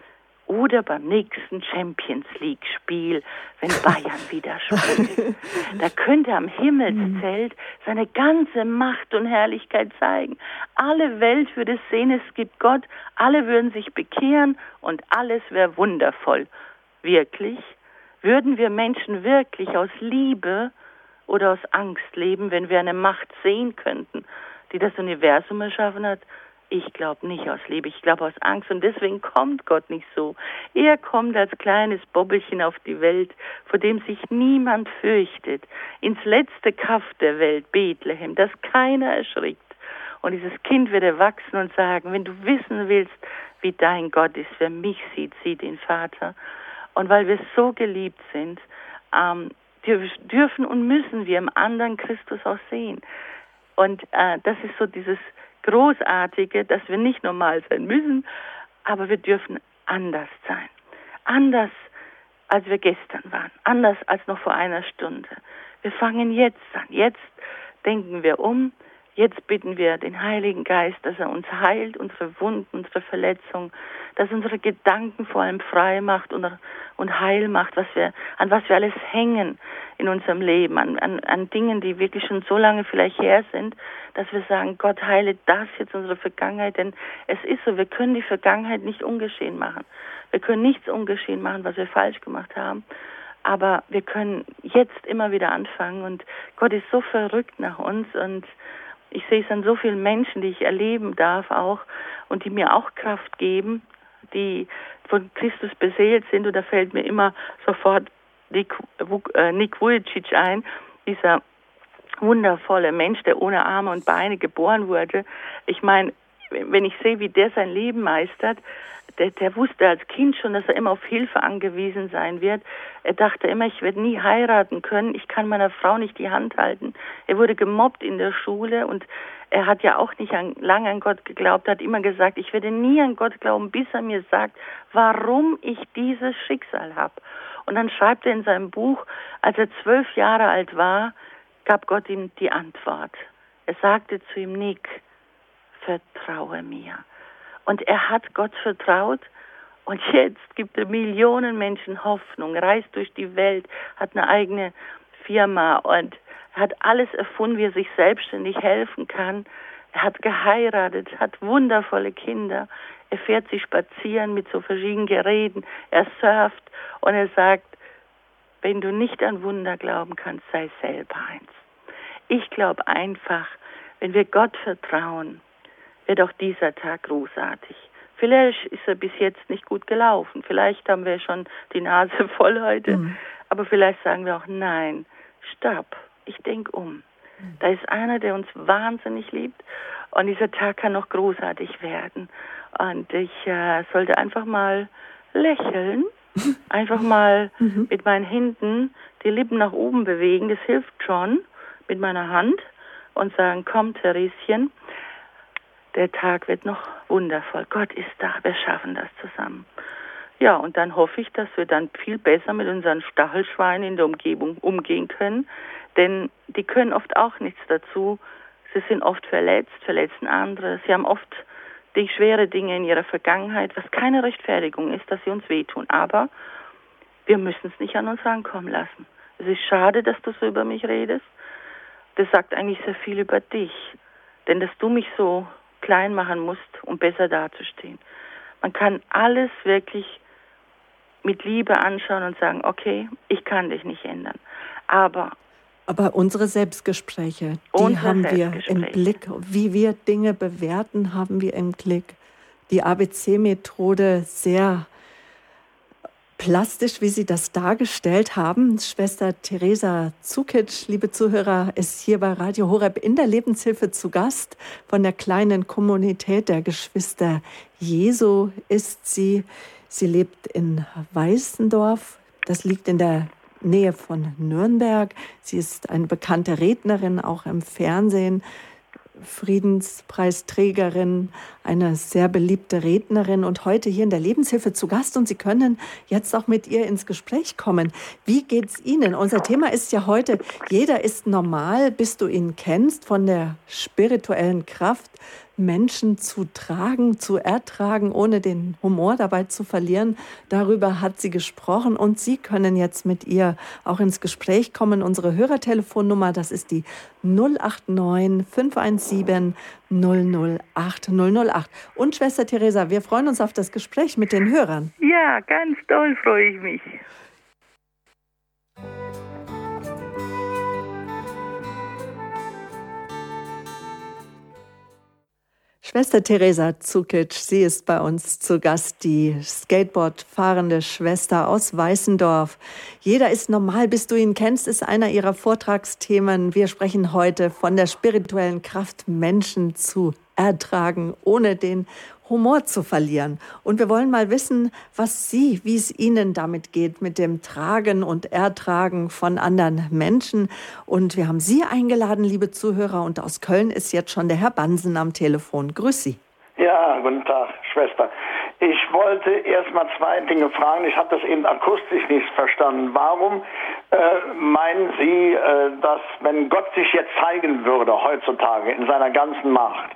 oder beim nächsten Champions League Spiel, wenn Bayern wieder spielt. Da könnte er am Himmelszelt seine ganze Macht und Herrlichkeit zeigen. Alle Welt würde sehen, es gibt Gott, alle würden sich bekehren und alles wäre wundervoll. Wirklich? Würden wir Menschen wirklich aus Liebe oder aus Angst leben, wenn wir eine Macht sehen könnten, die das Universum erschaffen hat? Ich glaube nicht aus Liebe, ich glaube aus Angst. Und deswegen kommt Gott nicht so. Er kommt als kleines Bobbelchen auf die Welt, vor dem sich niemand fürchtet. Ins letzte Kaff der Welt, Bethlehem, dass keiner erschrickt. Und dieses Kind wird erwachsen und sagen, wenn du wissen willst, wie dein Gott ist, wer mich sieht, sieht den Vater. Und weil wir so geliebt sind, dürfen und müssen wir im anderen Christus auch sehen. Und das ist so dieses Großartige, dass wir nicht normal sein müssen, aber wir dürfen anders sein. Anders, als wir gestern waren. Anders als noch vor einer Stunde. Wir fangen jetzt an. Jetzt denken wir um. Jetzt bitten wir den Heiligen Geist, dass er uns heilt, unsere Wunden, unsere Verletzungen, dass unsere Gedanken vor allem frei macht und heil macht, an was wir alles hängen in unserem Leben, an Dingen, die wirklich schon so lange vielleicht her sind, dass wir sagen, Gott heile das jetzt, unsere Vergangenheit, denn es ist so, wir können die Vergangenheit nicht ungeschehen machen. Wir können nichts ungeschehen machen, was wir falsch gemacht haben, aber wir können jetzt immer wieder anfangen und Gott ist so verrückt nach uns und ich sehe es an so vielen Menschen, die ich erleben darf auch und die mir auch Kraft geben, die von Christus beseelt sind. Und da fällt mir immer sofort Nick Vujicic ein, dieser wundervolle Mensch, der ohne Arme und Beine geboren wurde. Ich meine, wenn ich sehe, wie der sein Leben meistert, der wusste als Kind schon, dass er immer auf Hilfe angewiesen sein wird. Er dachte immer, ich werde nie heiraten können, ich kann meiner Frau nicht die Hand halten. Er wurde gemobbt in der Schule und er hat ja auch nicht lange an Gott geglaubt, er hat immer gesagt, ich werde nie an Gott glauben, bis er mir sagt, warum ich dieses Schicksal habe. Und dann schreibt er in seinem Buch, als er 12 Jahre alt war, gab Gott ihm die Antwort. Er sagte zu ihm, Nick, vertraue mir. Und er hat Gott vertraut und jetzt gibt er Millionen Menschen Hoffnung, reist durch die Welt, hat eine eigene Firma und hat alles erfunden, wie er sich selbstständig helfen kann. Er hat geheiratet, hat wundervolle Kinder. Er fährt sich spazieren mit so verschiedenen Geräten. Er surft und er sagt, wenn du nicht an Wunder glauben kannst, sei selber eins. Ich glaube einfach, wenn wir Gott vertrauen, wird auch dieser Tag großartig. Vielleicht ist er bis jetzt nicht gut gelaufen. Vielleicht haben wir schon die Nase voll heute. Aber vielleicht sagen wir auch, nein, stopp, ich denke um. Da ist einer, der uns wahnsinnig liebt. Und dieser Tag kann noch großartig werden. Und ich sollte einfach mal lächeln. Einfach mal mit meinen Händen die Lippen nach oben bewegen. Das hilft schon mit meiner Hand. Und sagen, komm, Thereschen. Der Tag wird noch wundervoll. Gott ist da, wir schaffen das zusammen. Ja, und dann hoffe ich, dass wir dann viel besser mit unseren Stachelschweinen in der Umgebung umgehen können, denn die können oft auch nichts dazu. Sie sind oft verletzt, verletzen andere. Sie haben oft die schwere Dinge in ihrer Vergangenheit, was keine Rechtfertigung ist, dass sie uns wehtun. Aber wir müssen es nicht an uns rankommen lassen. Es ist schade, dass du so über mich redest. Das sagt eigentlich sehr viel über dich, denn dass du mich so klein machen musst, um besser dazustehen. Man kann alles wirklich mit Liebe anschauen und sagen, okay, ich kann dich nicht ändern. Aber unsere Selbstgespräche, die haben wir im Blick. Wie wir Dinge bewerten, haben wir im Blick. Die ABC-Methode sehr plastisch, wie Sie das dargestellt haben. Schwester Teresa Cukic, liebe Zuhörer, ist hier bei Radio Horeb in der Lebenshilfe zu Gast. Von der kleinen Kommunität der Geschwister Jesu ist sie. Sie lebt in Weißendorf. Das liegt in der Nähe von Nürnberg. Sie ist eine bekannte Rednerin, auch im Fernsehen. Friedenspreisträgerin, eine sehr beliebte Rednerin und heute hier in der Lebenshilfe zu Gast und Sie können jetzt auch mit ihr ins Gespräch kommen. Wie geht's Ihnen? Unser Thema ist ja heute, jeder ist normal, bis du ihn kennst, von der spirituellen Kraft Menschen zu tragen, zu ertragen, ohne den Humor dabei zu verlieren. Darüber hat sie gesprochen und Sie können jetzt mit ihr auch ins Gespräch kommen. Unsere Hörertelefonnummer, das ist die 089 517 008 008. Und Schwester Theresa, wir freuen uns auf das Gespräch mit den Hörern. Ja, ganz toll freue ich mich. Schwester Theresa Cukic, sie ist bei uns zu Gast, die Skateboard-fahrende Schwester aus Weißendorf. Jeder ist normal, bis du ihn kennst, ist einer ihrer Vortragsthemen. Wir sprechen heute von der spirituellen Kraft, Menschen zu ertragen, ohne den Humor zu verlieren. Und wir wollen mal wissen, wie es Ihnen damit geht, mit dem Tragen und Ertragen von anderen Menschen. Und wir haben Sie eingeladen, liebe Zuhörer. Und aus Köln ist jetzt schon der Herr Bansen am Telefon. Grüß Sie. Ja, guten Tag, Schwester. Ich wollte erst mal zwei Dinge fragen. Ich habe das eben akustisch nicht verstanden. Warum meinen Sie, dass wenn Gott sich jetzt zeigen würde, heutzutage, in seiner ganzen Macht,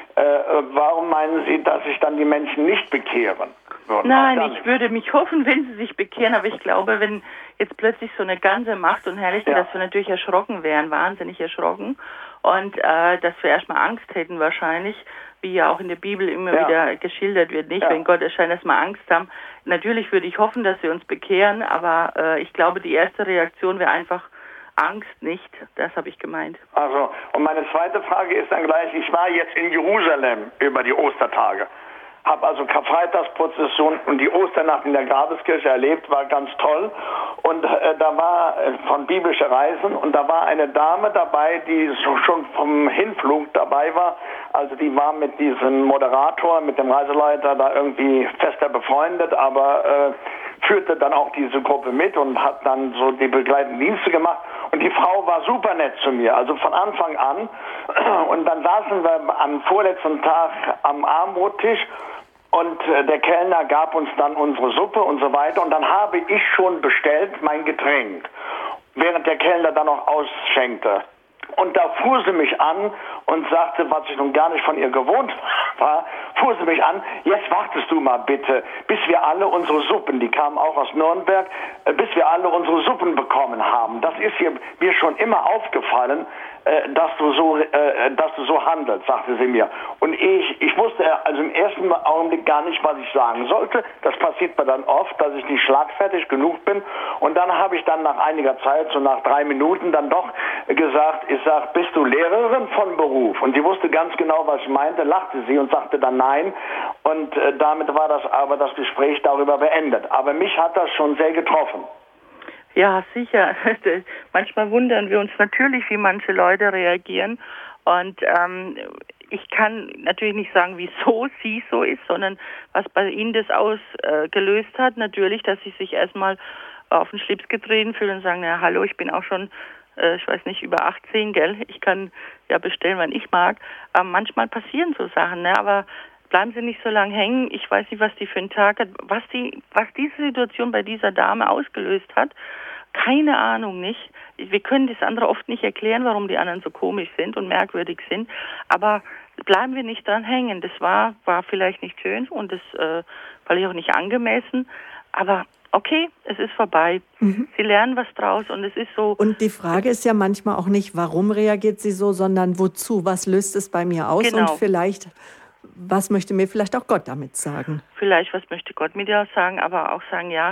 warum meinen Sie, dass sich dann die Menschen nicht bekehren würden? Nein, ich würde mich hoffen, wenn sie sich bekehren, aber ich glaube, wenn jetzt plötzlich so eine ganze Macht und Herrlichkeit, dass wir natürlich erschrocken wären, wahnsinnig erschrocken und dass wir erstmal Angst hätten wahrscheinlich, wie ja auch in der Bibel immer wieder geschildert wird, nicht? Wenn Gott erscheint, dass wir Angst haben. Natürlich würde ich hoffen, dass wir uns bekehren, aber ich glaube, die erste Reaktion wäre einfach Angst nicht, das habe ich gemeint. Also, und meine zweite Frage ist dann gleich, ich war jetzt in Jerusalem über die Ostertage, habe also Karfreitagsprozession und die Osternacht in der Grabeskirche erlebt, war ganz toll. Und da war von biblische Reisen und da war eine Dame dabei, die schon vom Hinflug dabei war. Also die war mit diesem Moderator, mit dem Reiseleiter da irgendwie fester befreundet, aber führte dann auch diese Gruppe mit und hat dann so die begleitenden Dienste gemacht. Und die Frau war super nett zu mir, also von Anfang an. Und dann saßen wir am vorletzten Tag am Abendbrottisch und der Kellner gab uns dann unsere Suppe und so weiter. Und dann habe ich schon bestellt mein Getränk, während der Kellner dann noch ausschenkte. Und da fuhr sie mich an und sagte, was ich nun gar nicht von ihr gewohnt war, fuhr sie mich an, jetzt wartest du mal bitte, bis wir alle unsere Suppen, die kamen auch aus Nürnberg, bis wir alle unsere Suppen bekommen haben. Das ist mir schon immer aufgefallen, dass du so handelst, sagte sie mir. Und ich wusste also im ersten Augenblick gar nicht, was ich sagen sollte. Das passiert mir dann oft, dass ich nicht schlagfertig genug bin. Und dann habe ich dann nach einiger Zeit, so nach 3 Minuten, dann doch gesagt, ich sag, bist du Lehrerin von Beruf? Und sie wusste ganz genau, was ich meinte, lachte sie und sagte dann nein. Und damit war das Gespräch darüber beendet. Aber mich hat das schon sehr getroffen. Ja, sicher. Manchmal wundern wir uns natürlich, wie manche Leute reagieren. Und ich kann natürlich nicht sagen, wieso sie so ist, sondern was bei ihnen das ausgelöst hat, natürlich, dass sie sich erstmal auf den Schlips getreten fühlen und sagen, na hallo, ich bin auch schon, ich weiß nicht, über 18, gell? Ich kann ja bestellen, wann ich mag. Manchmal passieren so Sachen, ne? Aber bleiben Sie nicht so lange hängen. Ich weiß nicht, was die für einen Tag hat. Was diese Situation bei dieser Dame ausgelöst hat, keine Ahnung nicht. Wir können das andere oft nicht erklären, warum die anderen so komisch sind und merkwürdig sind. Aber bleiben wir nicht dran hängen. Das war vielleicht nicht schön und das vielleicht auch nicht angemessen. Aber okay, es ist vorbei. Sie lernen was draus und es ist so. Und die Frage ist ja manchmal auch nicht, warum reagiert sie so, sondern wozu? Was löst es bei mir aus? Genau. Und vielleicht, was möchte mir vielleicht auch Gott damit sagen? Vielleicht, was möchte Gott mit dir sagen, aber auch sagen, ja,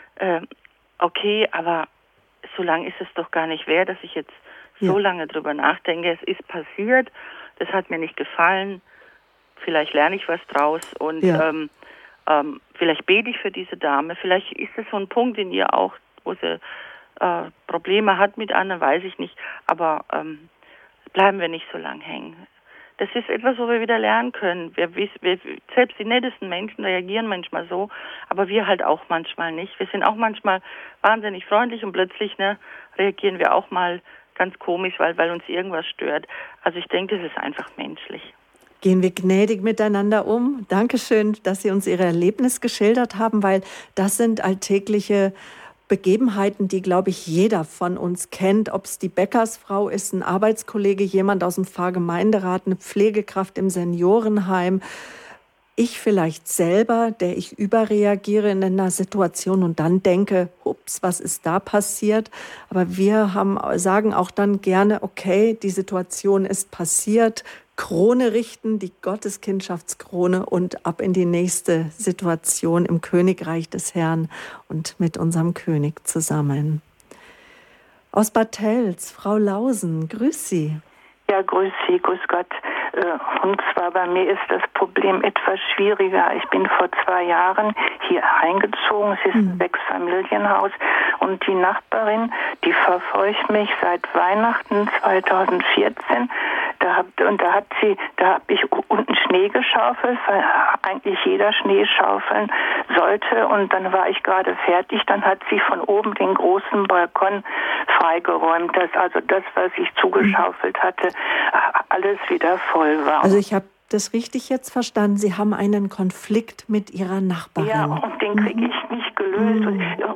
okay, aber so lange ist es doch gar nicht wert, dass ich jetzt so lange drüber nachdenke. Es ist passiert, das hat mir nicht gefallen, vielleicht lerne ich was draus und vielleicht bete ich für diese Dame. Vielleicht ist es so ein Punkt in ihr auch, wo sie Probleme hat mit anderen, weiß ich nicht, aber bleiben wir nicht so lange hängen. Das ist etwas, wo wir wieder lernen können. Selbst die nettesten Menschen reagieren manchmal so, aber wir halt auch manchmal nicht. Wir sind auch manchmal wahnsinnig freundlich und plötzlich reagieren wir auch mal ganz komisch, weil uns irgendwas stört. Also ich denke, das ist einfach menschlich. Gehen wir gnädig miteinander um. Dankeschön, dass Sie uns Ihr Erlebnis geschildert haben, weil das sind alltägliche Begebenheiten, die, glaube ich, jeder von uns kennt, ob es die Bäckersfrau ist, ein Arbeitskollege, jemand aus dem Pfarrgemeinderat, eine Pflegekraft im Seniorenheim, ich vielleicht selber, der ich überreagiere in einer Situation und dann denke, ups, was ist da passiert? Aber wir sagen auch dann gerne, okay, die Situation ist passiert, Krone richten, die Gotteskindschaftskrone und ab in die nächste Situation im Königreich des Herrn und mit unserem König zusammen. Aus Bad Tölz, Frau Lausen, grüß Sie. Ja, grüß Sie, grüß Gott. Und zwar bei mir ist das Problem etwas schwieriger. Ich bin vor 2 Jahren hier eingezogen. Es ist ein 6-Familienhaus. Und die Nachbarin, die verfolgt mich seit Weihnachten 2014. Da habe ich unten Schnee geschaufelt, weil eigentlich jeder Schnee schaufeln sollte. Und dann war ich gerade fertig. Dann hat sie von oben den großen Balkon freigeräumt, dass also das, was ich zugeschaufelt hatte, alles wieder voll war. Also ich habe das richtig jetzt verstanden. Sie haben einen Konflikt mit Ihrer Nachbarin. Ja, und den kriege ich nicht gelöst.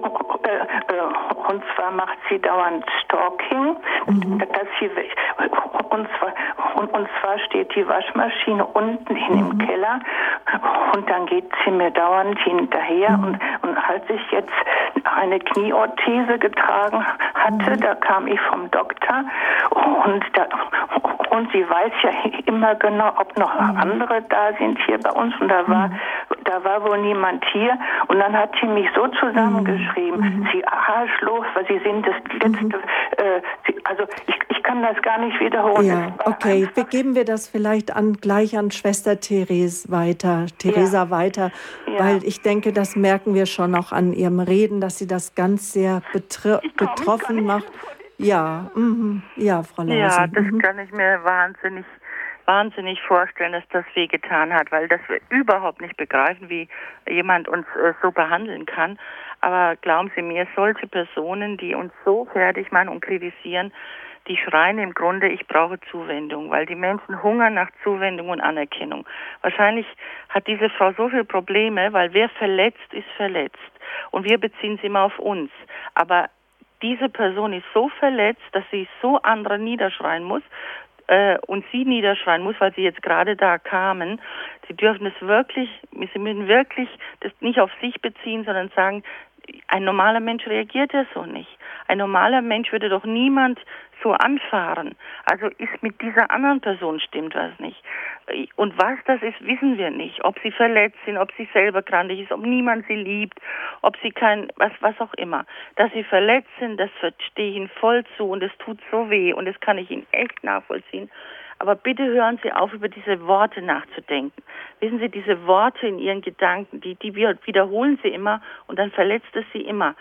Und zwar macht sie dauernd Stalking. Dass sie und zwar steht die Waschmaschine unten im Keller und dann geht sie mir dauernd hinterher. Und als ich jetzt eine Knieorthese getragen hatte, da kam ich vom Doktor und sie weiß ja immer genau, ob noch andere da sind hier bei uns. Und da war wohl niemand hier. Und dann hat sie mich so zusammengeschrieben, Sie Arschloch, weil Sie sind das Letzte. Also ich kann das gar nicht wiederholen. Ja, okay. Geben wir das vielleicht gleich an Schwester Theresa weiter, weil ich denke, das merken wir schon auch an Ihrem Reden, dass sie das ganz sehr betroffen macht. Ja, ja, Frau Lausen. Ja, das kann ich mir wahnsinnig vorstellen, dass das wehgetan hat, weil das wir überhaupt nicht begreifen, wie jemand uns so behandeln kann. Aber glauben Sie mir, solche Personen, die uns so fertig machen und kritisieren, die schreien im Grunde, ich brauche Zuwendung, weil die Menschen hungern nach Zuwendung und Anerkennung. Wahrscheinlich hat diese Frau so viele Probleme, weil wer verletzt, ist verletzt. Und wir beziehen sie immer auf uns. Aber diese Person ist so verletzt, dass sie so andere niederschreien muss und sie niederschreien muss, weil sie jetzt gerade da kamen. Sie müssen wirklich das nicht auf sich beziehen, sondern sagen, ein normaler Mensch reagiert ja so nicht. Ein normaler Mensch würde doch niemand so anfahren. Also ist mit dieser anderen Person stimmt was nicht. Und was das ist, wissen wir nicht. Ob sie verletzt sind, ob sie selber krank ist, ob niemand sie liebt, ob sie was auch immer. Dass sie verletzt sind, das verstehe ich Ihnen voll zu und es tut so weh und das kann ich Ihnen echt nachvollziehen. Aber bitte hören Sie auf, über diese Worte nachzudenken. Wissen Sie, diese Worte in Ihren Gedanken, die wiederholen Sie immer und dann verletzt es Sie immer.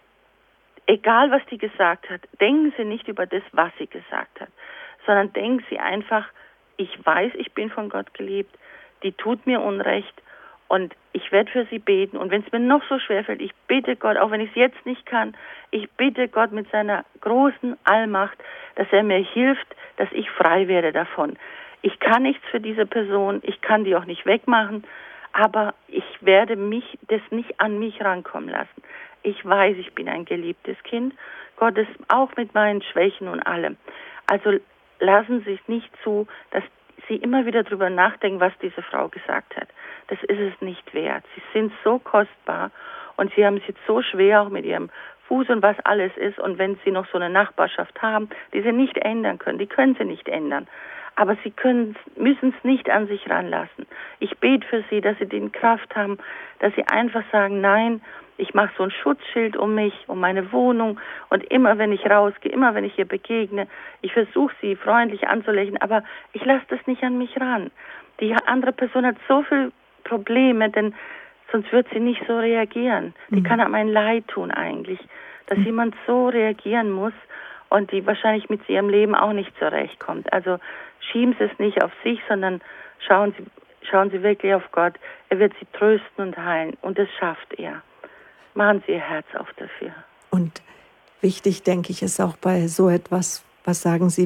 Egal, was die gesagt hat, denken Sie nicht über das, was sie gesagt hat, sondern denken Sie einfach, ich weiß, ich bin von Gott geliebt, die tut mir Unrecht und ich werde für sie beten. Und wenn es mir noch so schwerfällt, ich bitte Gott, auch wenn ich es jetzt nicht kann, ich bitte Gott mit seiner großen Allmacht, dass er mir hilft, dass ich frei werde davon. Ich kann nichts für diese Person, ich kann die auch nicht wegmachen, aber ich werde das nicht an mich rankommen lassen. Ich weiß, ich bin ein geliebtes Kind Gottes, auch mit meinen Schwächen und allem. Also lassen Sie es nicht zu, dass Sie immer wieder darüber nachdenken, was diese Frau gesagt hat. Das ist es nicht wert. Sie sind so kostbar und Sie haben es jetzt so schwer auch mit Ihrem Fuß und was alles ist. Und wenn Sie noch so eine Nachbarschaft haben, die Sie nicht ändern können, die können Sie nicht ändern. Aber Sie müssen es nicht an sich ranlassen. Ich bete für Sie, dass Sie die Kraft haben, dass Sie einfach sagen, nein, ich mache so ein Schutzschild um mich, um meine Wohnung und immer, wenn ich rausgehe, immer, wenn ich ihr begegne, ich versuche sie freundlich anzulächeln, aber ich lasse das nicht an mich ran. Die andere Person hat so viele Probleme, denn sonst wird sie nicht so reagieren. Die kann einem ein Leid tun eigentlich, dass jemand so reagieren muss und die wahrscheinlich mit ihrem Leben auch nicht zurechtkommt. Also schieben Sie es nicht auf sich, sondern schauen Sie wirklich auf Gott. Er wird sie trösten und heilen und das schafft er. Machen Sie Ihr Herz auf dafür. Und wichtig, denke ich, ist auch bei so etwas, was sagen Sie,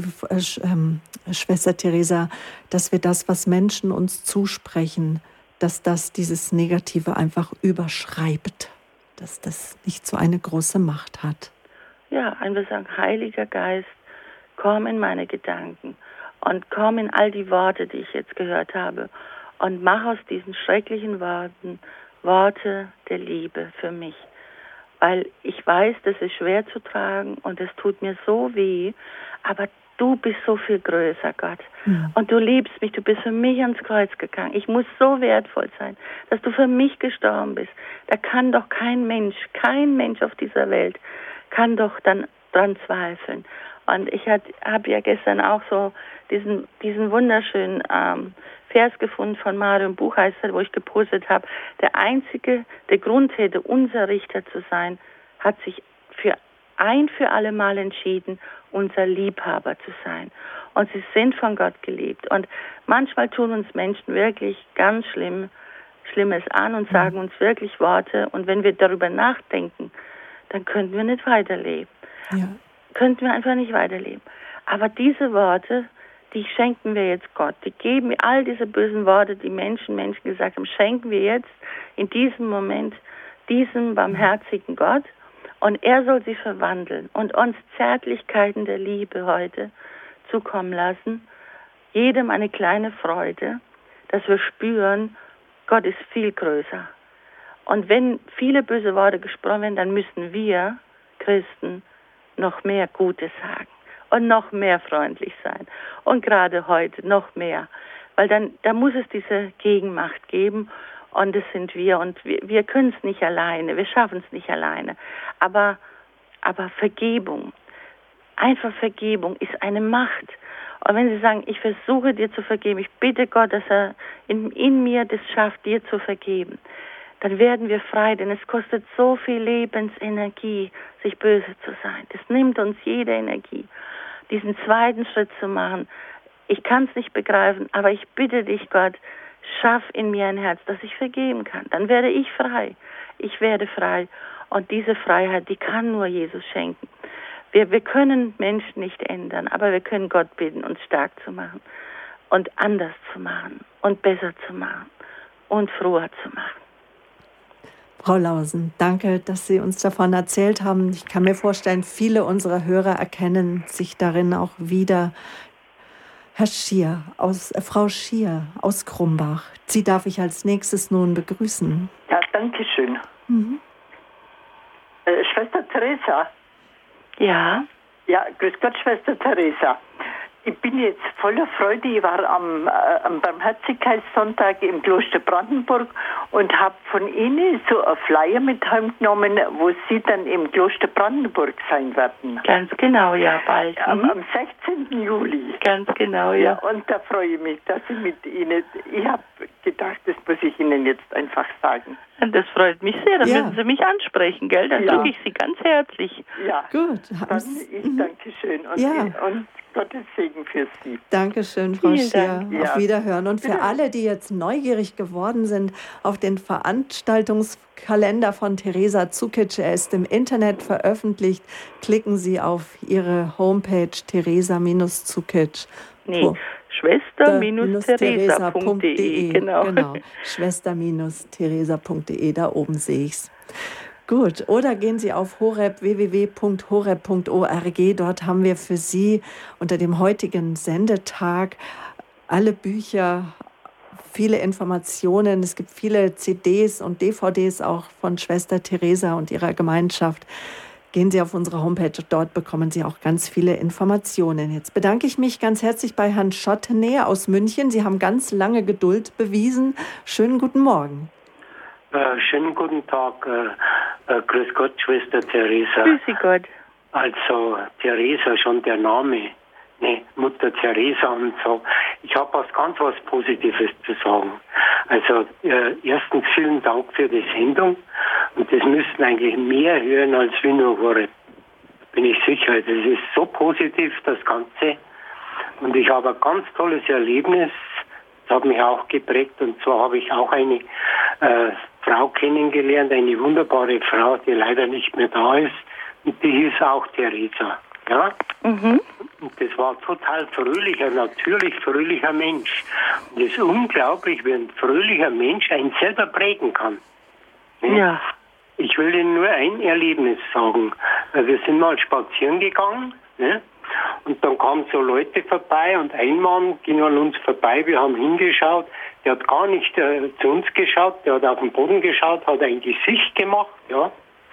Schwester Theresa, dass wir das, was Menschen uns zusprechen, dass das dieses Negative einfach überschreibt. dass das nicht so eine große Macht hat. Ja, einfach sagen, Heiliger Geist, komm in meine Gedanken und komm in all die Worte, die ich jetzt gehört habe und mach aus diesen schrecklichen Worten Worte der Liebe für mich. Weil ich weiß, das ist schwer zu tragen und es tut mir so weh, aber du bist so viel größer, Gott. Ja. Und du liebst mich, du bist für mich ans Kreuz gegangen. Ich muss so wertvoll sein, dass du für mich gestorben bist. Da kann doch kein Mensch auf dieser Welt, kann doch dann dran zweifeln. Und ich habe ja gestern auch so diesen wunderschönen Vers gefunden von Marion Buchheister, wo ich gepostet habe, der Grund hätte, unser Richter zu sein, hat sich für alle Mal entschieden, unser Liebhaber zu sein. Und sie sind von Gott geliebt. Und manchmal tun uns Menschen wirklich ganz Schlimmes an und sagen uns wirklich Worte. Und wenn wir darüber nachdenken, dann könnten wir nicht weiterleben. Ja. Könnten wir einfach nicht weiterleben. Aber diese Worte, die schenken wir jetzt Gott. Die geben all diese bösen Worte, die Menschen gesagt haben, schenken wir jetzt in diesem Moment diesem barmherzigen Gott. Und er soll sie verwandeln und uns Zärtlichkeiten der Liebe heute zukommen lassen. Jedem eine kleine Freude, dass wir spüren, Gott ist viel größer. Und wenn viele böse Worte gesprochen werden, dann müssen wir Christen noch mehr Gutes sagen und noch mehr freundlich sein. Und gerade heute noch mehr. Weil da muss es diese Gegenmacht geben. Und das sind wir. Und wir können es nicht alleine. Wir schaffen es nicht alleine. Aber Vergebung, einfach Vergebung ist eine Macht. Und wenn Sie sagen, ich versuche dir zu vergeben, ich bitte Gott, dass er in mir das schafft, dir zu vergeben, dann werden wir frei, denn es kostet so viel Lebensenergie, sich böse zu sein. Das nimmt uns jede Energie, diesen zweiten Schritt zu machen. Ich kann es nicht begreifen, aber ich bitte dich, Gott, schaff in mir ein Herz, das ich vergeben kann. Dann werde ich frei. Ich werde frei. Und diese Freiheit, die kann nur Jesus schenken. Wir können Menschen nicht ändern, aber wir können Gott bitten, uns stark zu machen und anders zu machen und besser zu machen und froher zu machen. Frau Lausen, danke, dass Sie uns davon erzählt haben. Ich kann mir vorstellen, viele unserer Hörer erkennen sich darin auch wieder. Frau Schier aus Krumbach. Sie darf ich als nächstes nun begrüßen. Ja, danke schön. Schwester Teresa. Ja? Ja, grüß Gott, Schwester Teresa. Ich bin jetzt voller Freude. Ich war am Barmherzigkeitssonntag im Kloster Brandenburg und habe von Ihnen so ein Flyer mit heimgenommen, wo Sie dann im Kloster Brandenburg sein werden. Ganz genau, ja, bald. Am 16. Juli. Ganz genau, ja. Und da freue ich mich, dass ich mit Ihnen, ich habe gedacht, das muss ich Ihnen jetzt einfach sagen. Das freut mich sehr, dann müssen Sie mich ansprechen, gell? Dann drücke ich Sie ganz herzlich. Ja, gut. Dann ich danke schön und Gottes Segen für Sie. Dankeschön, Frau Schier. Auf Wiederhören. Und für alle, die jetzt neugierig geworden sind auf den Veranstaltungskalender von Teresa Cukic, er ist im Internet veröffentlicht, klicken Sie auf ihre Homepage teresa-cukic. Schwester-teresa.de. Genau. Schwester-teresa.de, da oben sehe ich es. Gut, oder gehen Sie auf horeb, www.horeb.org. Dort haben wir für Sie unter dem heutigen Sendetag alle Bücher, viele Informationen. Es gibt viele CDs und DVDs auch von Schwester Teresa und ihrer Gemeinschaft. Gehen Sie auf unsere Homepage, dort bekommen Sie auch ganz viele Informationen. Jetzt bedanke ich mich ganz herzlich bei Herrn Schottenay aus München. Sie haben ganz lange Geduld bewiesen. Schönen guten Morgen. Schönen guten Tag, grüß Gott, Schwester Teresa. Grüß Gott. Also Teresa, schon der Name, Mutter Teresa und so. Ich habe ganz was Positives zu sagen. Also erstens vielen Dank für die Sendung und das müssten eigentlich mehr hören als wir nur hören. Bin ich sicher. Das ist so positiv, das Ganze. Und ich habe ein ganz tolles Erlebnis. Das hat mich auch geprägt und zwar habe ich auch eine Frau kennengelernt, eine wunderbare Frau, die leider nicht mehr da ist und die hieß auch Teresa. Ja? Und das war total fröhlicher, natürlich fröhlicher Mensch. Und es ist unglaublich, wie ein fröhlicher Mensch einen selber prägen kann. Ja. Ich will Ihnen nur ein Erlebnis sagen. Wir sind mal spazieren gegangen, ne? Und dann kamen so Leute vorbei und ein Mann ging an uns vorbei, wir haben hingeschaut, der hat gar nicht zu uns geschaut, der hat auf den Boden geschaut, hat ein Gesicht gemacht, ja.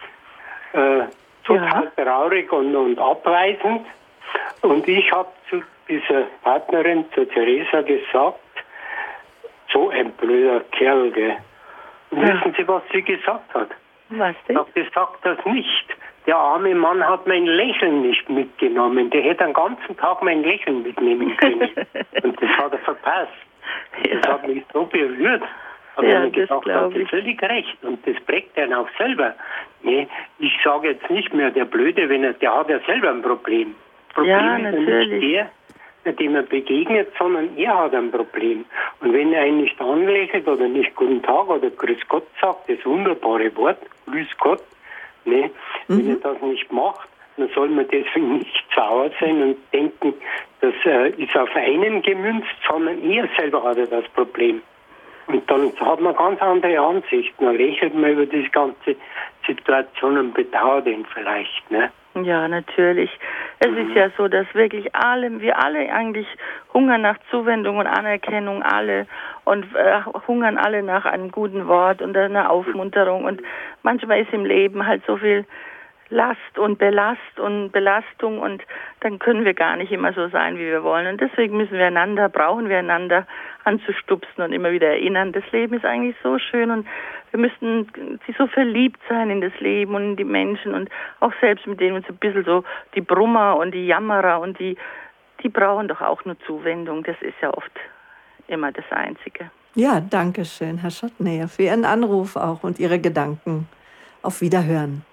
Total traurig und abweisend. Und ich habe zu dieser Partnerin, zu Theresa, gesagt, so ein blöder Kerl, gell. Und wissen Sie, was sie gesagt hat? Was denn? Sie sagt das nicht. Der arme Mann hat mein Lächeln nicht mitgenommen. Der hätte den ganzen Tag mein Lächeln mitnehmen können. Und das hat er verpasst. Das hat mich so berührt. Aber ich habe gedacht, hat er völlig recht. Und das prägt er auch selber. Nee, ich sage jetzt nicht mehr, der Blöde, der hat ja selber ein Problem. Problem ist nicht der, dem er begegnet, sondern er hat ein Problem. Und wenn er ihn nicht anlächelt oder nicht Guten Tag oder Grüß Gott sagt, das wunderbare Wort, Grüß Gott, ne? Wenn er das nicht macht, dann soll man deswegen nicht sauer sein und denken, das ist auf einen gemünzt, sondern er selber hat ja das Problem. Und dann hat man ganz andere Ansichten. Dann lächelt man über die ganze Situation und bedauert ihn vielleicht, ne? Ja, natürlich. Es ist ja so, dass wirklich wir alle eigentlich hungern nach Zuwendung und Anerkennung, alle. Und hungern alle nach einem guten Wort und einer Aufmunterung. Und manchmal ist im Leben halt so viel Last und Belastung und dann können wir gar nicht immer so sein, wie wir wollen. Und deswegen brauchen wir einander anzustupsen und immer wieder erinnern. Das Leben ist eigentlich so schön und wir müssten so verliebt sein in das Leben und in die Menschen und auch selbst mit denen uns ein bisschen so die Brummer und die Jammerer und die brauchen doch auch nur Zuwendung. Das ist ja oft immer das Einzige. Ja, danke schön, Herr Schottmeyer, für Ihren Anruf auch und Ihre Gedanken. Auf Wiederhören.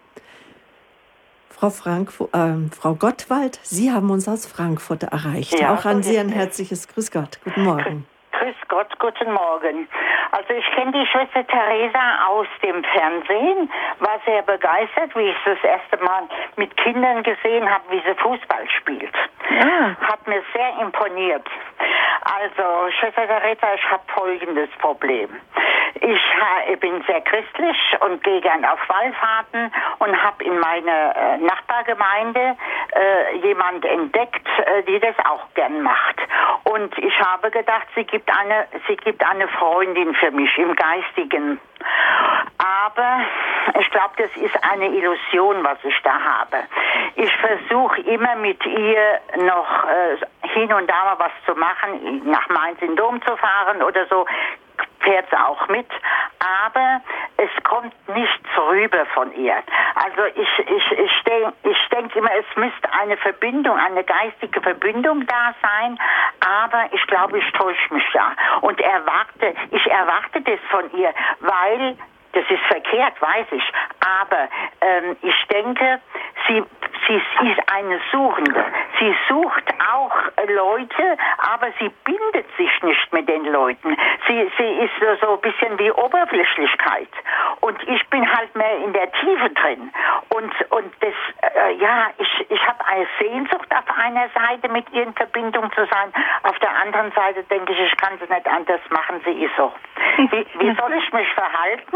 Frau Gottwald, Sie haben uns aus Frankfurt erreicht. Ja, auch an Sie ein herzliches Grüß Gott. Guten Morgen. Grüß Gott, guten Morgen. Also ich kenne die Schwester Theresa aus dem Fernsehen, war sehr begeistert, wie ich das erste Mal mit Kindern gesehen habe, wie sie Fußball spielt. Ja. Hat mir sehr imponiert. Also Schwester Theresa, ich habe folgendes Problem. Ich bin sehr christlich und gehe gern auf Wallfahrten und habe in meiner Nachbargemeinde jemand entdeckt, die das auch gern macht. Und ich habe gedacht, sie gibt eine Freundin für mich im Geistigen. Aber ich glaube, das ist eine Illusion, was ich da habe. Ich versuche immer mit ihr noch hin und da mal was zu machen, nach Mainz in den Dom zu fahren oder so, fährt sie auch mit, aber es kommt nichts rüber von ihr. Also ich denke immer, es müsste eine Verbindung, eine geistige Verbindung da sein, aber ich glaube, ich täusche mich da. Und ich erwarte das von ihr, weil das ist verkehrt, weiß ich, aber ich denke, sie ist eine Suchende. Sie sucht auch Leute, aber sie bindet sich nicht mit den Leuten. Sie ist so ein bisschen wie Oberflächlichkeit. Und ich bin halt mehr in der Tiefe drin. Und das, ich habe eine Sehnsucht auf einer Seite, mit ihr in Verbindung zu sein. Auf der anderen Seite denke ich kann sie nicht anders machen, sie ist so. Wie soll ich mich verhalten?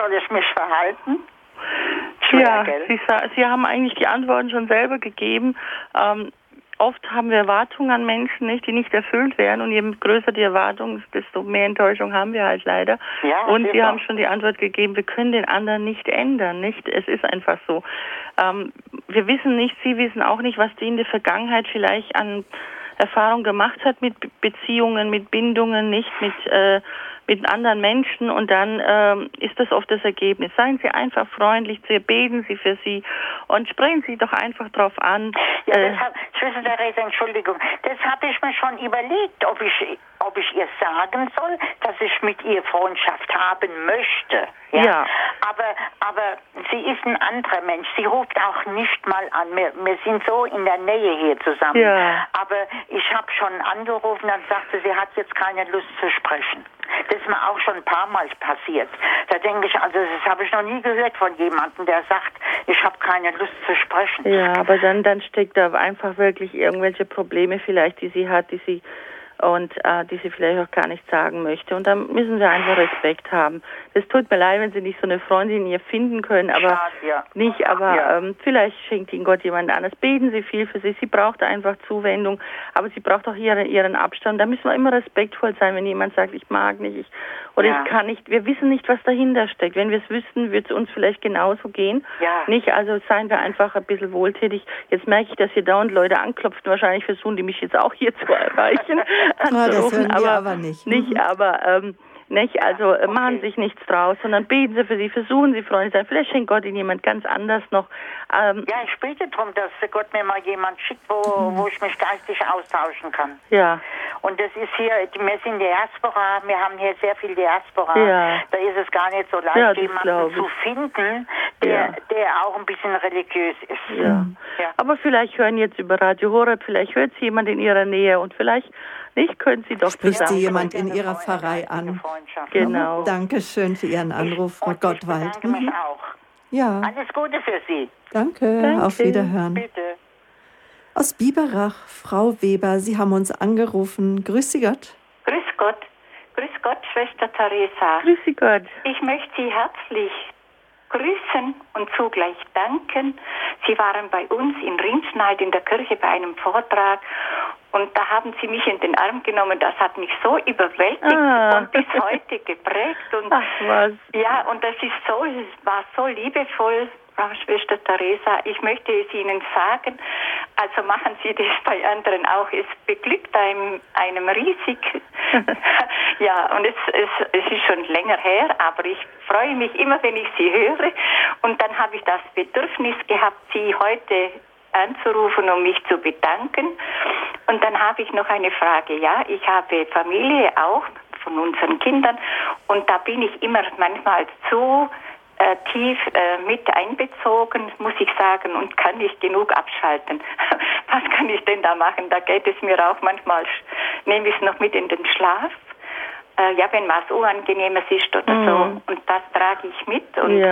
Ja, Sie haben eigentlich die Antworten schon selber gegeben. Oft haben wir Erwartungen an Menschen, die nicht erfüllt werden. Und je größer die Erwartung, desto mehr Enttäuschung haben wir halt leider. Ja, und Sie haben schon die Antwort gegeben, wir können den anderen nicht ändern. Es ist einfach so. Wir wissen nicht, Sie wissen auch nicht, was die in der Vergangenheit vielleicht an Erfahrung gemacht hat mit Beziehungen, mit Bindungen, nicht mit anderen Menschen und dann ist das oft das Ergebnis. Seien Sie einfach freundlich, beten Sie für Sie und sprechen Sie doch einfach drauf an. Ja, Schwester Theresa, Entschuldigung, das habe ich mir schon überlegt, ob ich ihr sagen soll, dass ich mit ihr Freundschaft haben möchte. Ja. Aber sie ist ein anderer Mensch. Sie ruft auch nicht mal an. Wir sind so in der Nähe hier zusammen. Ja. Aber ich habe schon angerufen, dann sagte sie, hat jetzt keine Lust zu sprechen. Das ist mir auch schon ein paar Mal passiert. Da denke ich, also das habe ich noch nie gehört von jemandem, der sagt, ich habe keine Lust zu sprechen. Ja, aber dann steckt da einfach wirklich irgendwelche Probleme vielleicht, die sie hat, die sie und die sie vielleicht auch gar nicht sagen möchte. Und da müssen wir einfach Respekt haben. Es tut mir leid, wenn Sie nicht so eine Freundin hier finden können, aber vielleicht schenkt Ihnen Gott jemand anderes. Beten Sie viel für sie. Sie braucht einfach Zuwendung, aber sie braucht auch ihren Abstand. Da müssen wir immer respektvoll sein, wenn jemand sagt, ich mag nicht, ich kann nicht. Wir wissen nicht, was dahinter steckt. Wenn wir es wüssten, würde es uns vielleicht genauso gehen. Ja. Nicht, also seien wir einfach ein bisschen wohltätig. Jetzt merke ich, dass hier dauernd Leute anklopfen. Wahrscheinlich versuchen die mich jetzt auch hier zu erreichen. Das hören wir aber nicht. Nicht, also machen sich nichts draus, sondern beten Sie für sie, versuchen Sie Freunde sein. Vielleicht schenkt Gott Ihnen jemand ganz anders noch. Ich bete darum, dass Gott mir mal jemand schickt, wo ich mich geistig austauschen kann. Ja. Und das ist hier, wir sind Diaspora, wir haben hier sehr viel Diaspora. Ja. Da ist es gar nicht so leicht, jemanden zu finden, der auch ein bisschen religiös ist. Ja. Aber vielleicht hören jetzt über Radio Horeb, vielleicht hört Sie jemand in Ihrer Nähe und vielleicht nicht, können Sie doch spricht Sie jemand in Ihrer Pfarrei an. Genau. Dankeschön für Ihren Anruf, Frau Gottwald. Ich bedanke mich auch. Ja. Alles Gute für Sie. Danke. Auf Wiederhören. Bitte. Aus Biberach, Frau Weber, Sie haben uns angerufen. Grüß Sie Gott. Grüß Gott. Grüß Gott, Schwester Theresa. Grüß Sie Gott. Ich möchte Sie herzlich grüßen und zugleich danken. Sie waren bei uns in Rinschneid in der Kirche bei einem Vortrag und da haben Sie mich in den Arm genommen. Das hat mich so überwältigt und bis heute geprägt. Und ach was. Ja, und das war so liebevoll, Frau Schwester Theresa. Ich möchte es Ihnen sagen, also machen Sie das bei anderen auch. Es beglückt einem riesig. Ja, und es ist schon länger her, aber ich freue mich immer, wenn ich Sie höre. Und dann habe ich das Bedürfnis gehabt, Sie heute anzurufen, um mich zu bedanken. Und dann habe ich noch eine Frage. Ja, ich habe Familie auch von unseren Kindern und da bin ich immer manchmal zu tief mit einbezogen, muss ich sagen, und kann nicht genug abschalten. Was kann ich denn da machen? Da geht es mir auch manchmal, nehme ich es noch mit in den Schlaf. Wenn was Unangenehmes ist oder so. Und das trage ich mit.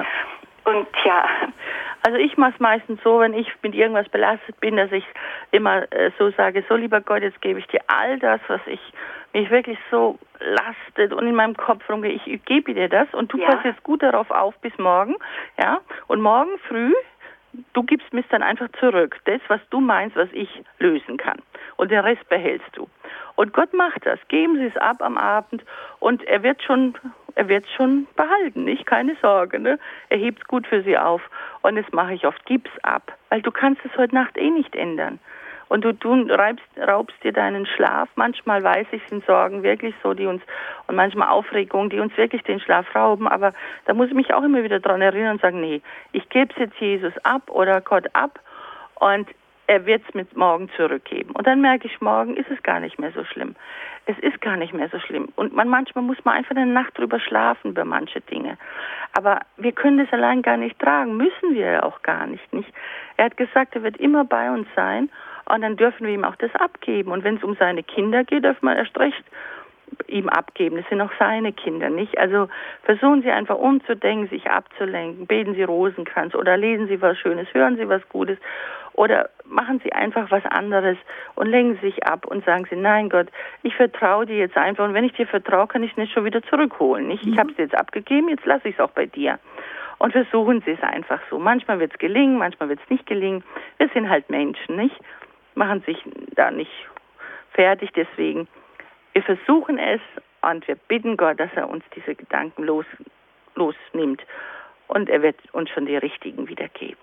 Und Also ich mache es meistens so, wenn ich mit irgendwas belastet bin, dass ich immer so sage, so lieber Gott, jetzt gebe ich dir all das, was mich wirklich so lastet und in meinem Kopf rumgeht. Ich gebe dir das und du passt jetzt gut darauf auf bis morgen. Ja? Und morgen früh, du gibst mir es dann einfach zurück. Das, was du meinst, was ich lösen kann. Und den Rest behältst du. Und Gott macht das. Geben Sie es ab am Abend und er wird schon behalten, nicht? Keine Sorge, ne? Er hebt es gut für Sie auf. Und das mache ich oft. Gib's ab. Weil du kannst es heute Nacht nicht ändern. Und du raubst dir deinen Schlaf. Manchmal weiß ich, sind Sorgen wirklich so, und manchmal Aufregungen, die uns wirklich den Schlaf rauben. Aber da muss ich mich auch immer wieder dran erinnern und sagen, nee, ich gebe es jetzt Jesus ab oder Gott ab und er wird es mir morgen zurückgeben. Und dann merke ich, morgen ist es gar nicht mehr so schlimm. Es ist gar nicht mehr so schlimm. Und manchmal muss man einfach eine Nacht drüber schlafen über manche Dinge. Aber wir können das allein gar nicht tragen. Müssen wir ja auch gar nicht. Er hat gesagt, er wird immer bei uns sein. Und dann dürfen wir ihm auch das abgeben. Und wenn es um seine Kinder geht, dürfen wir erst recht ihm abgeben. Das sind auch seine Kinder, nicht? Also versuchen Sie einfach umzudenken, sich abzulenken. Beten Sie Rosenkranz oder lesen Sie was Schönes, hören Sie was Gutes oder machen Sie einfach was anderes und lenken Sie sich ab und sagen Sie, nein Gott, ich vertraue dir jetzt einfach und wenn ich dir vertraue, kann ich es nicht schon wieder zurückholen, nicht? Ich habe es jetzt abgegeben, jetzt lasse ich es auch bei dir. Und versuchen Sie es einfach so. Manchmal wird es gelingen, manchmal wird es nicht gelingen. Wir sind halt Menschen, nicht? Machen sich da nicht fertig, deswegen wir versuchen es und wir bitten Gott, dass er uns diese Gedanken losnimmt und er wird uns schon die richtigen wiedergeben.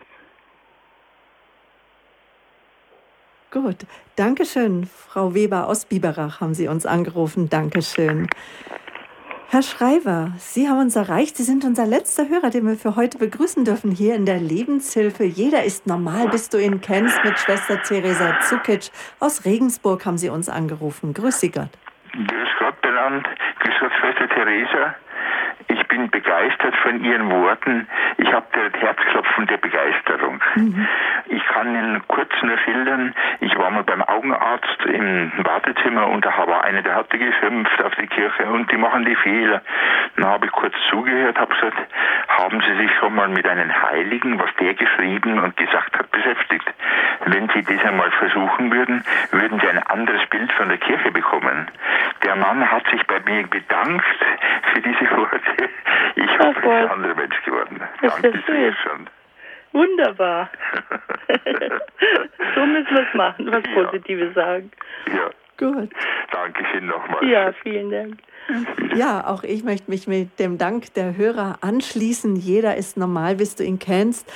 Gut, Dankeschön, Frau Weber aus Biberach haben Sie uns angerufen. Dankeschön. Herr Schreiber, Sie haben uns erreicht. Sie sind unser letzter Hörer, den wir für heute begrüßen dürfen hier in der Lebenshilfe. Jeder ist normal, bis du ihn kennst, mit Schwester Theresa Zukic. Aus Regensburg haben Sie uns angerufen. Grüß Sie Gott. Grüß Gott, benannt. Grüß Gott, Schwester Theresa. Ich bin begeistert von Ihren Worten. Ich habe das Herzklopfen der Begeisterung. Ich kann Ihnen kurz nur schildern, ich war mal beim Augenarzt im Wartezimmer und da war einer, der hatte geschimpft auf die Kirche und die machen die Fehler. Dann habe ich kurz zugehört, habe gesagt, haben Sie sich schon mal mit einem Heiligen, was der geschrieben und gesagt hat, beschäftigt? Wenn Sie das einmal versuchen würden, würden Sie ein anderes Bild von der Kirche bekommen. Der Mann hat sich bei mir bedankt für diese Worte. Ich hoffe, er ist ein anderer Mensch geworden. Danke sehr schon. Wunderbar. So müssen wir es machen, was Positives sagen. Ja. Gut. Dankeschön nochmal. Ja, vielen Dank. Ja, auch ich möchte mich mit dem Dank der Hörer anschließen. Jeder ist normal, bis du ihn kennst.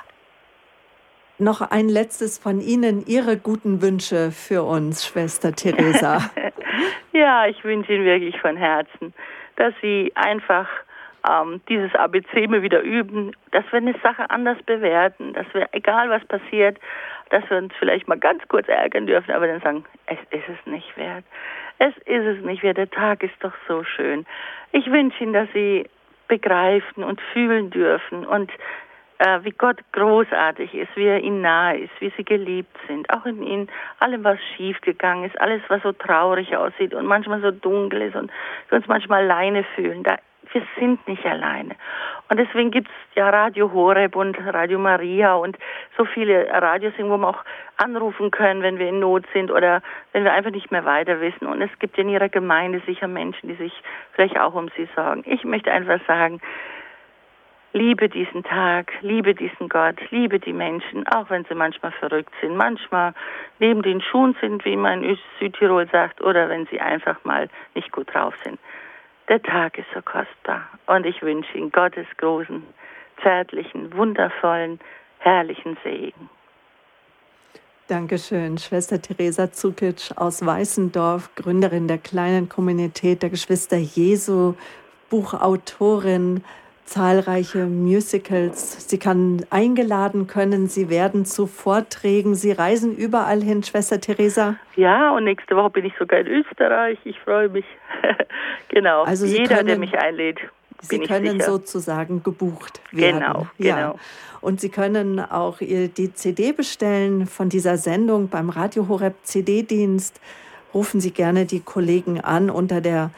Noch ein letztes von Ihnen, Ihre guten Wünsche für uns, Schwester Theresa. Ja, ich wünsche Ihnen wirklich von Herzen, dass Sie einfach dieses ABC mal wieder üben, dass wir eine Sache anders bewerten, dass wir, egal was passiert, dass wir uns vielleicht mal ganz kurz ärgern dürfen, aber dann sagen, es ist es nicht wert. Es ist es nicht wert, der Tag ist doch so schön. Ich wünsche Ihnen, dass Sie begreifen und fühlen dürfen und wie Gott großartig ist, wie er Ihnen nahe ist, wie Sie geliebt sind, auch in Ihnen, allem, was schiefgegangen ist, alles, was so traurig aussieht und manchmal so dunkel ist und wir uns manchmal alleine fühlen. Wir sind nicht alleine. Und deswegen gibt es ja Radio Horeb und Radio Maria und so viele Radios, wo wir auch anrufen können, wenn wir in Not sind oder wenn wir einfach nicht mehr weiter wissen. Und es gibt in Ihrer Gemeinde sicher Menschen, die sich vielleicht auch um Sie sorgen. Ich möchte einfach sagen, liebe diesen Tag, liebe diesen Gott, liebe die Menschen, auch wenn sie manchmal verrückt sind, manchmal neben den Schuhen sind, wie man in Südtirol sagt, oder wenn sie einfach mal nicht gut drauf sind. Der Tag ist so kostbar und ich wünsche Ihnen Gottes großen, zärtlichen, wundervollen, herrlichen Segen. Dankeschön, Schwester Theresa Zukic aus Weißendorf, Gründerin der kleinen Kommunität der Geschwister Jesu, Buchautorin, zahlreiche Musicals. Sie kann eingeladen können, Sie werden zu Vorträgen. Sie reisen überall hin, Schwester Theresa. Ja, und nächste Woche bin ich sogar in Österreich. Ich freue mich. Genau, also jeder, der mich einlädt, Sie können sozusagen gebucht werden. Genau, ja. Genau. Und Sie können auch die CD bestellen von dieser Sendung beim Radio Horeb CD-Dienst. Rufen Sie gerne die Kollegen an unter der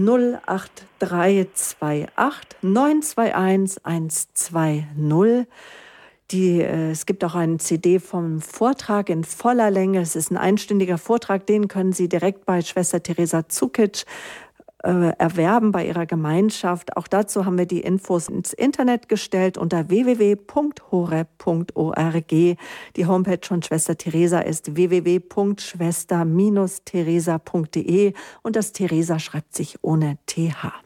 08328 921 120. Es gibt auch einen CD vom Vortrag in voller Länge. Es ist ein einstündiger Vortrag, den können Sie direkt bei Schwester Theresa Zukic erwerben bei ihrer Gemeinschaft. Auch dazu haben wir die Infos ins Internet gestellt unter www.horeb.org. Die Homepage von Schwester Theresa ist www.schwester-theresa.de und das Theresa schreibt sich ohne TH.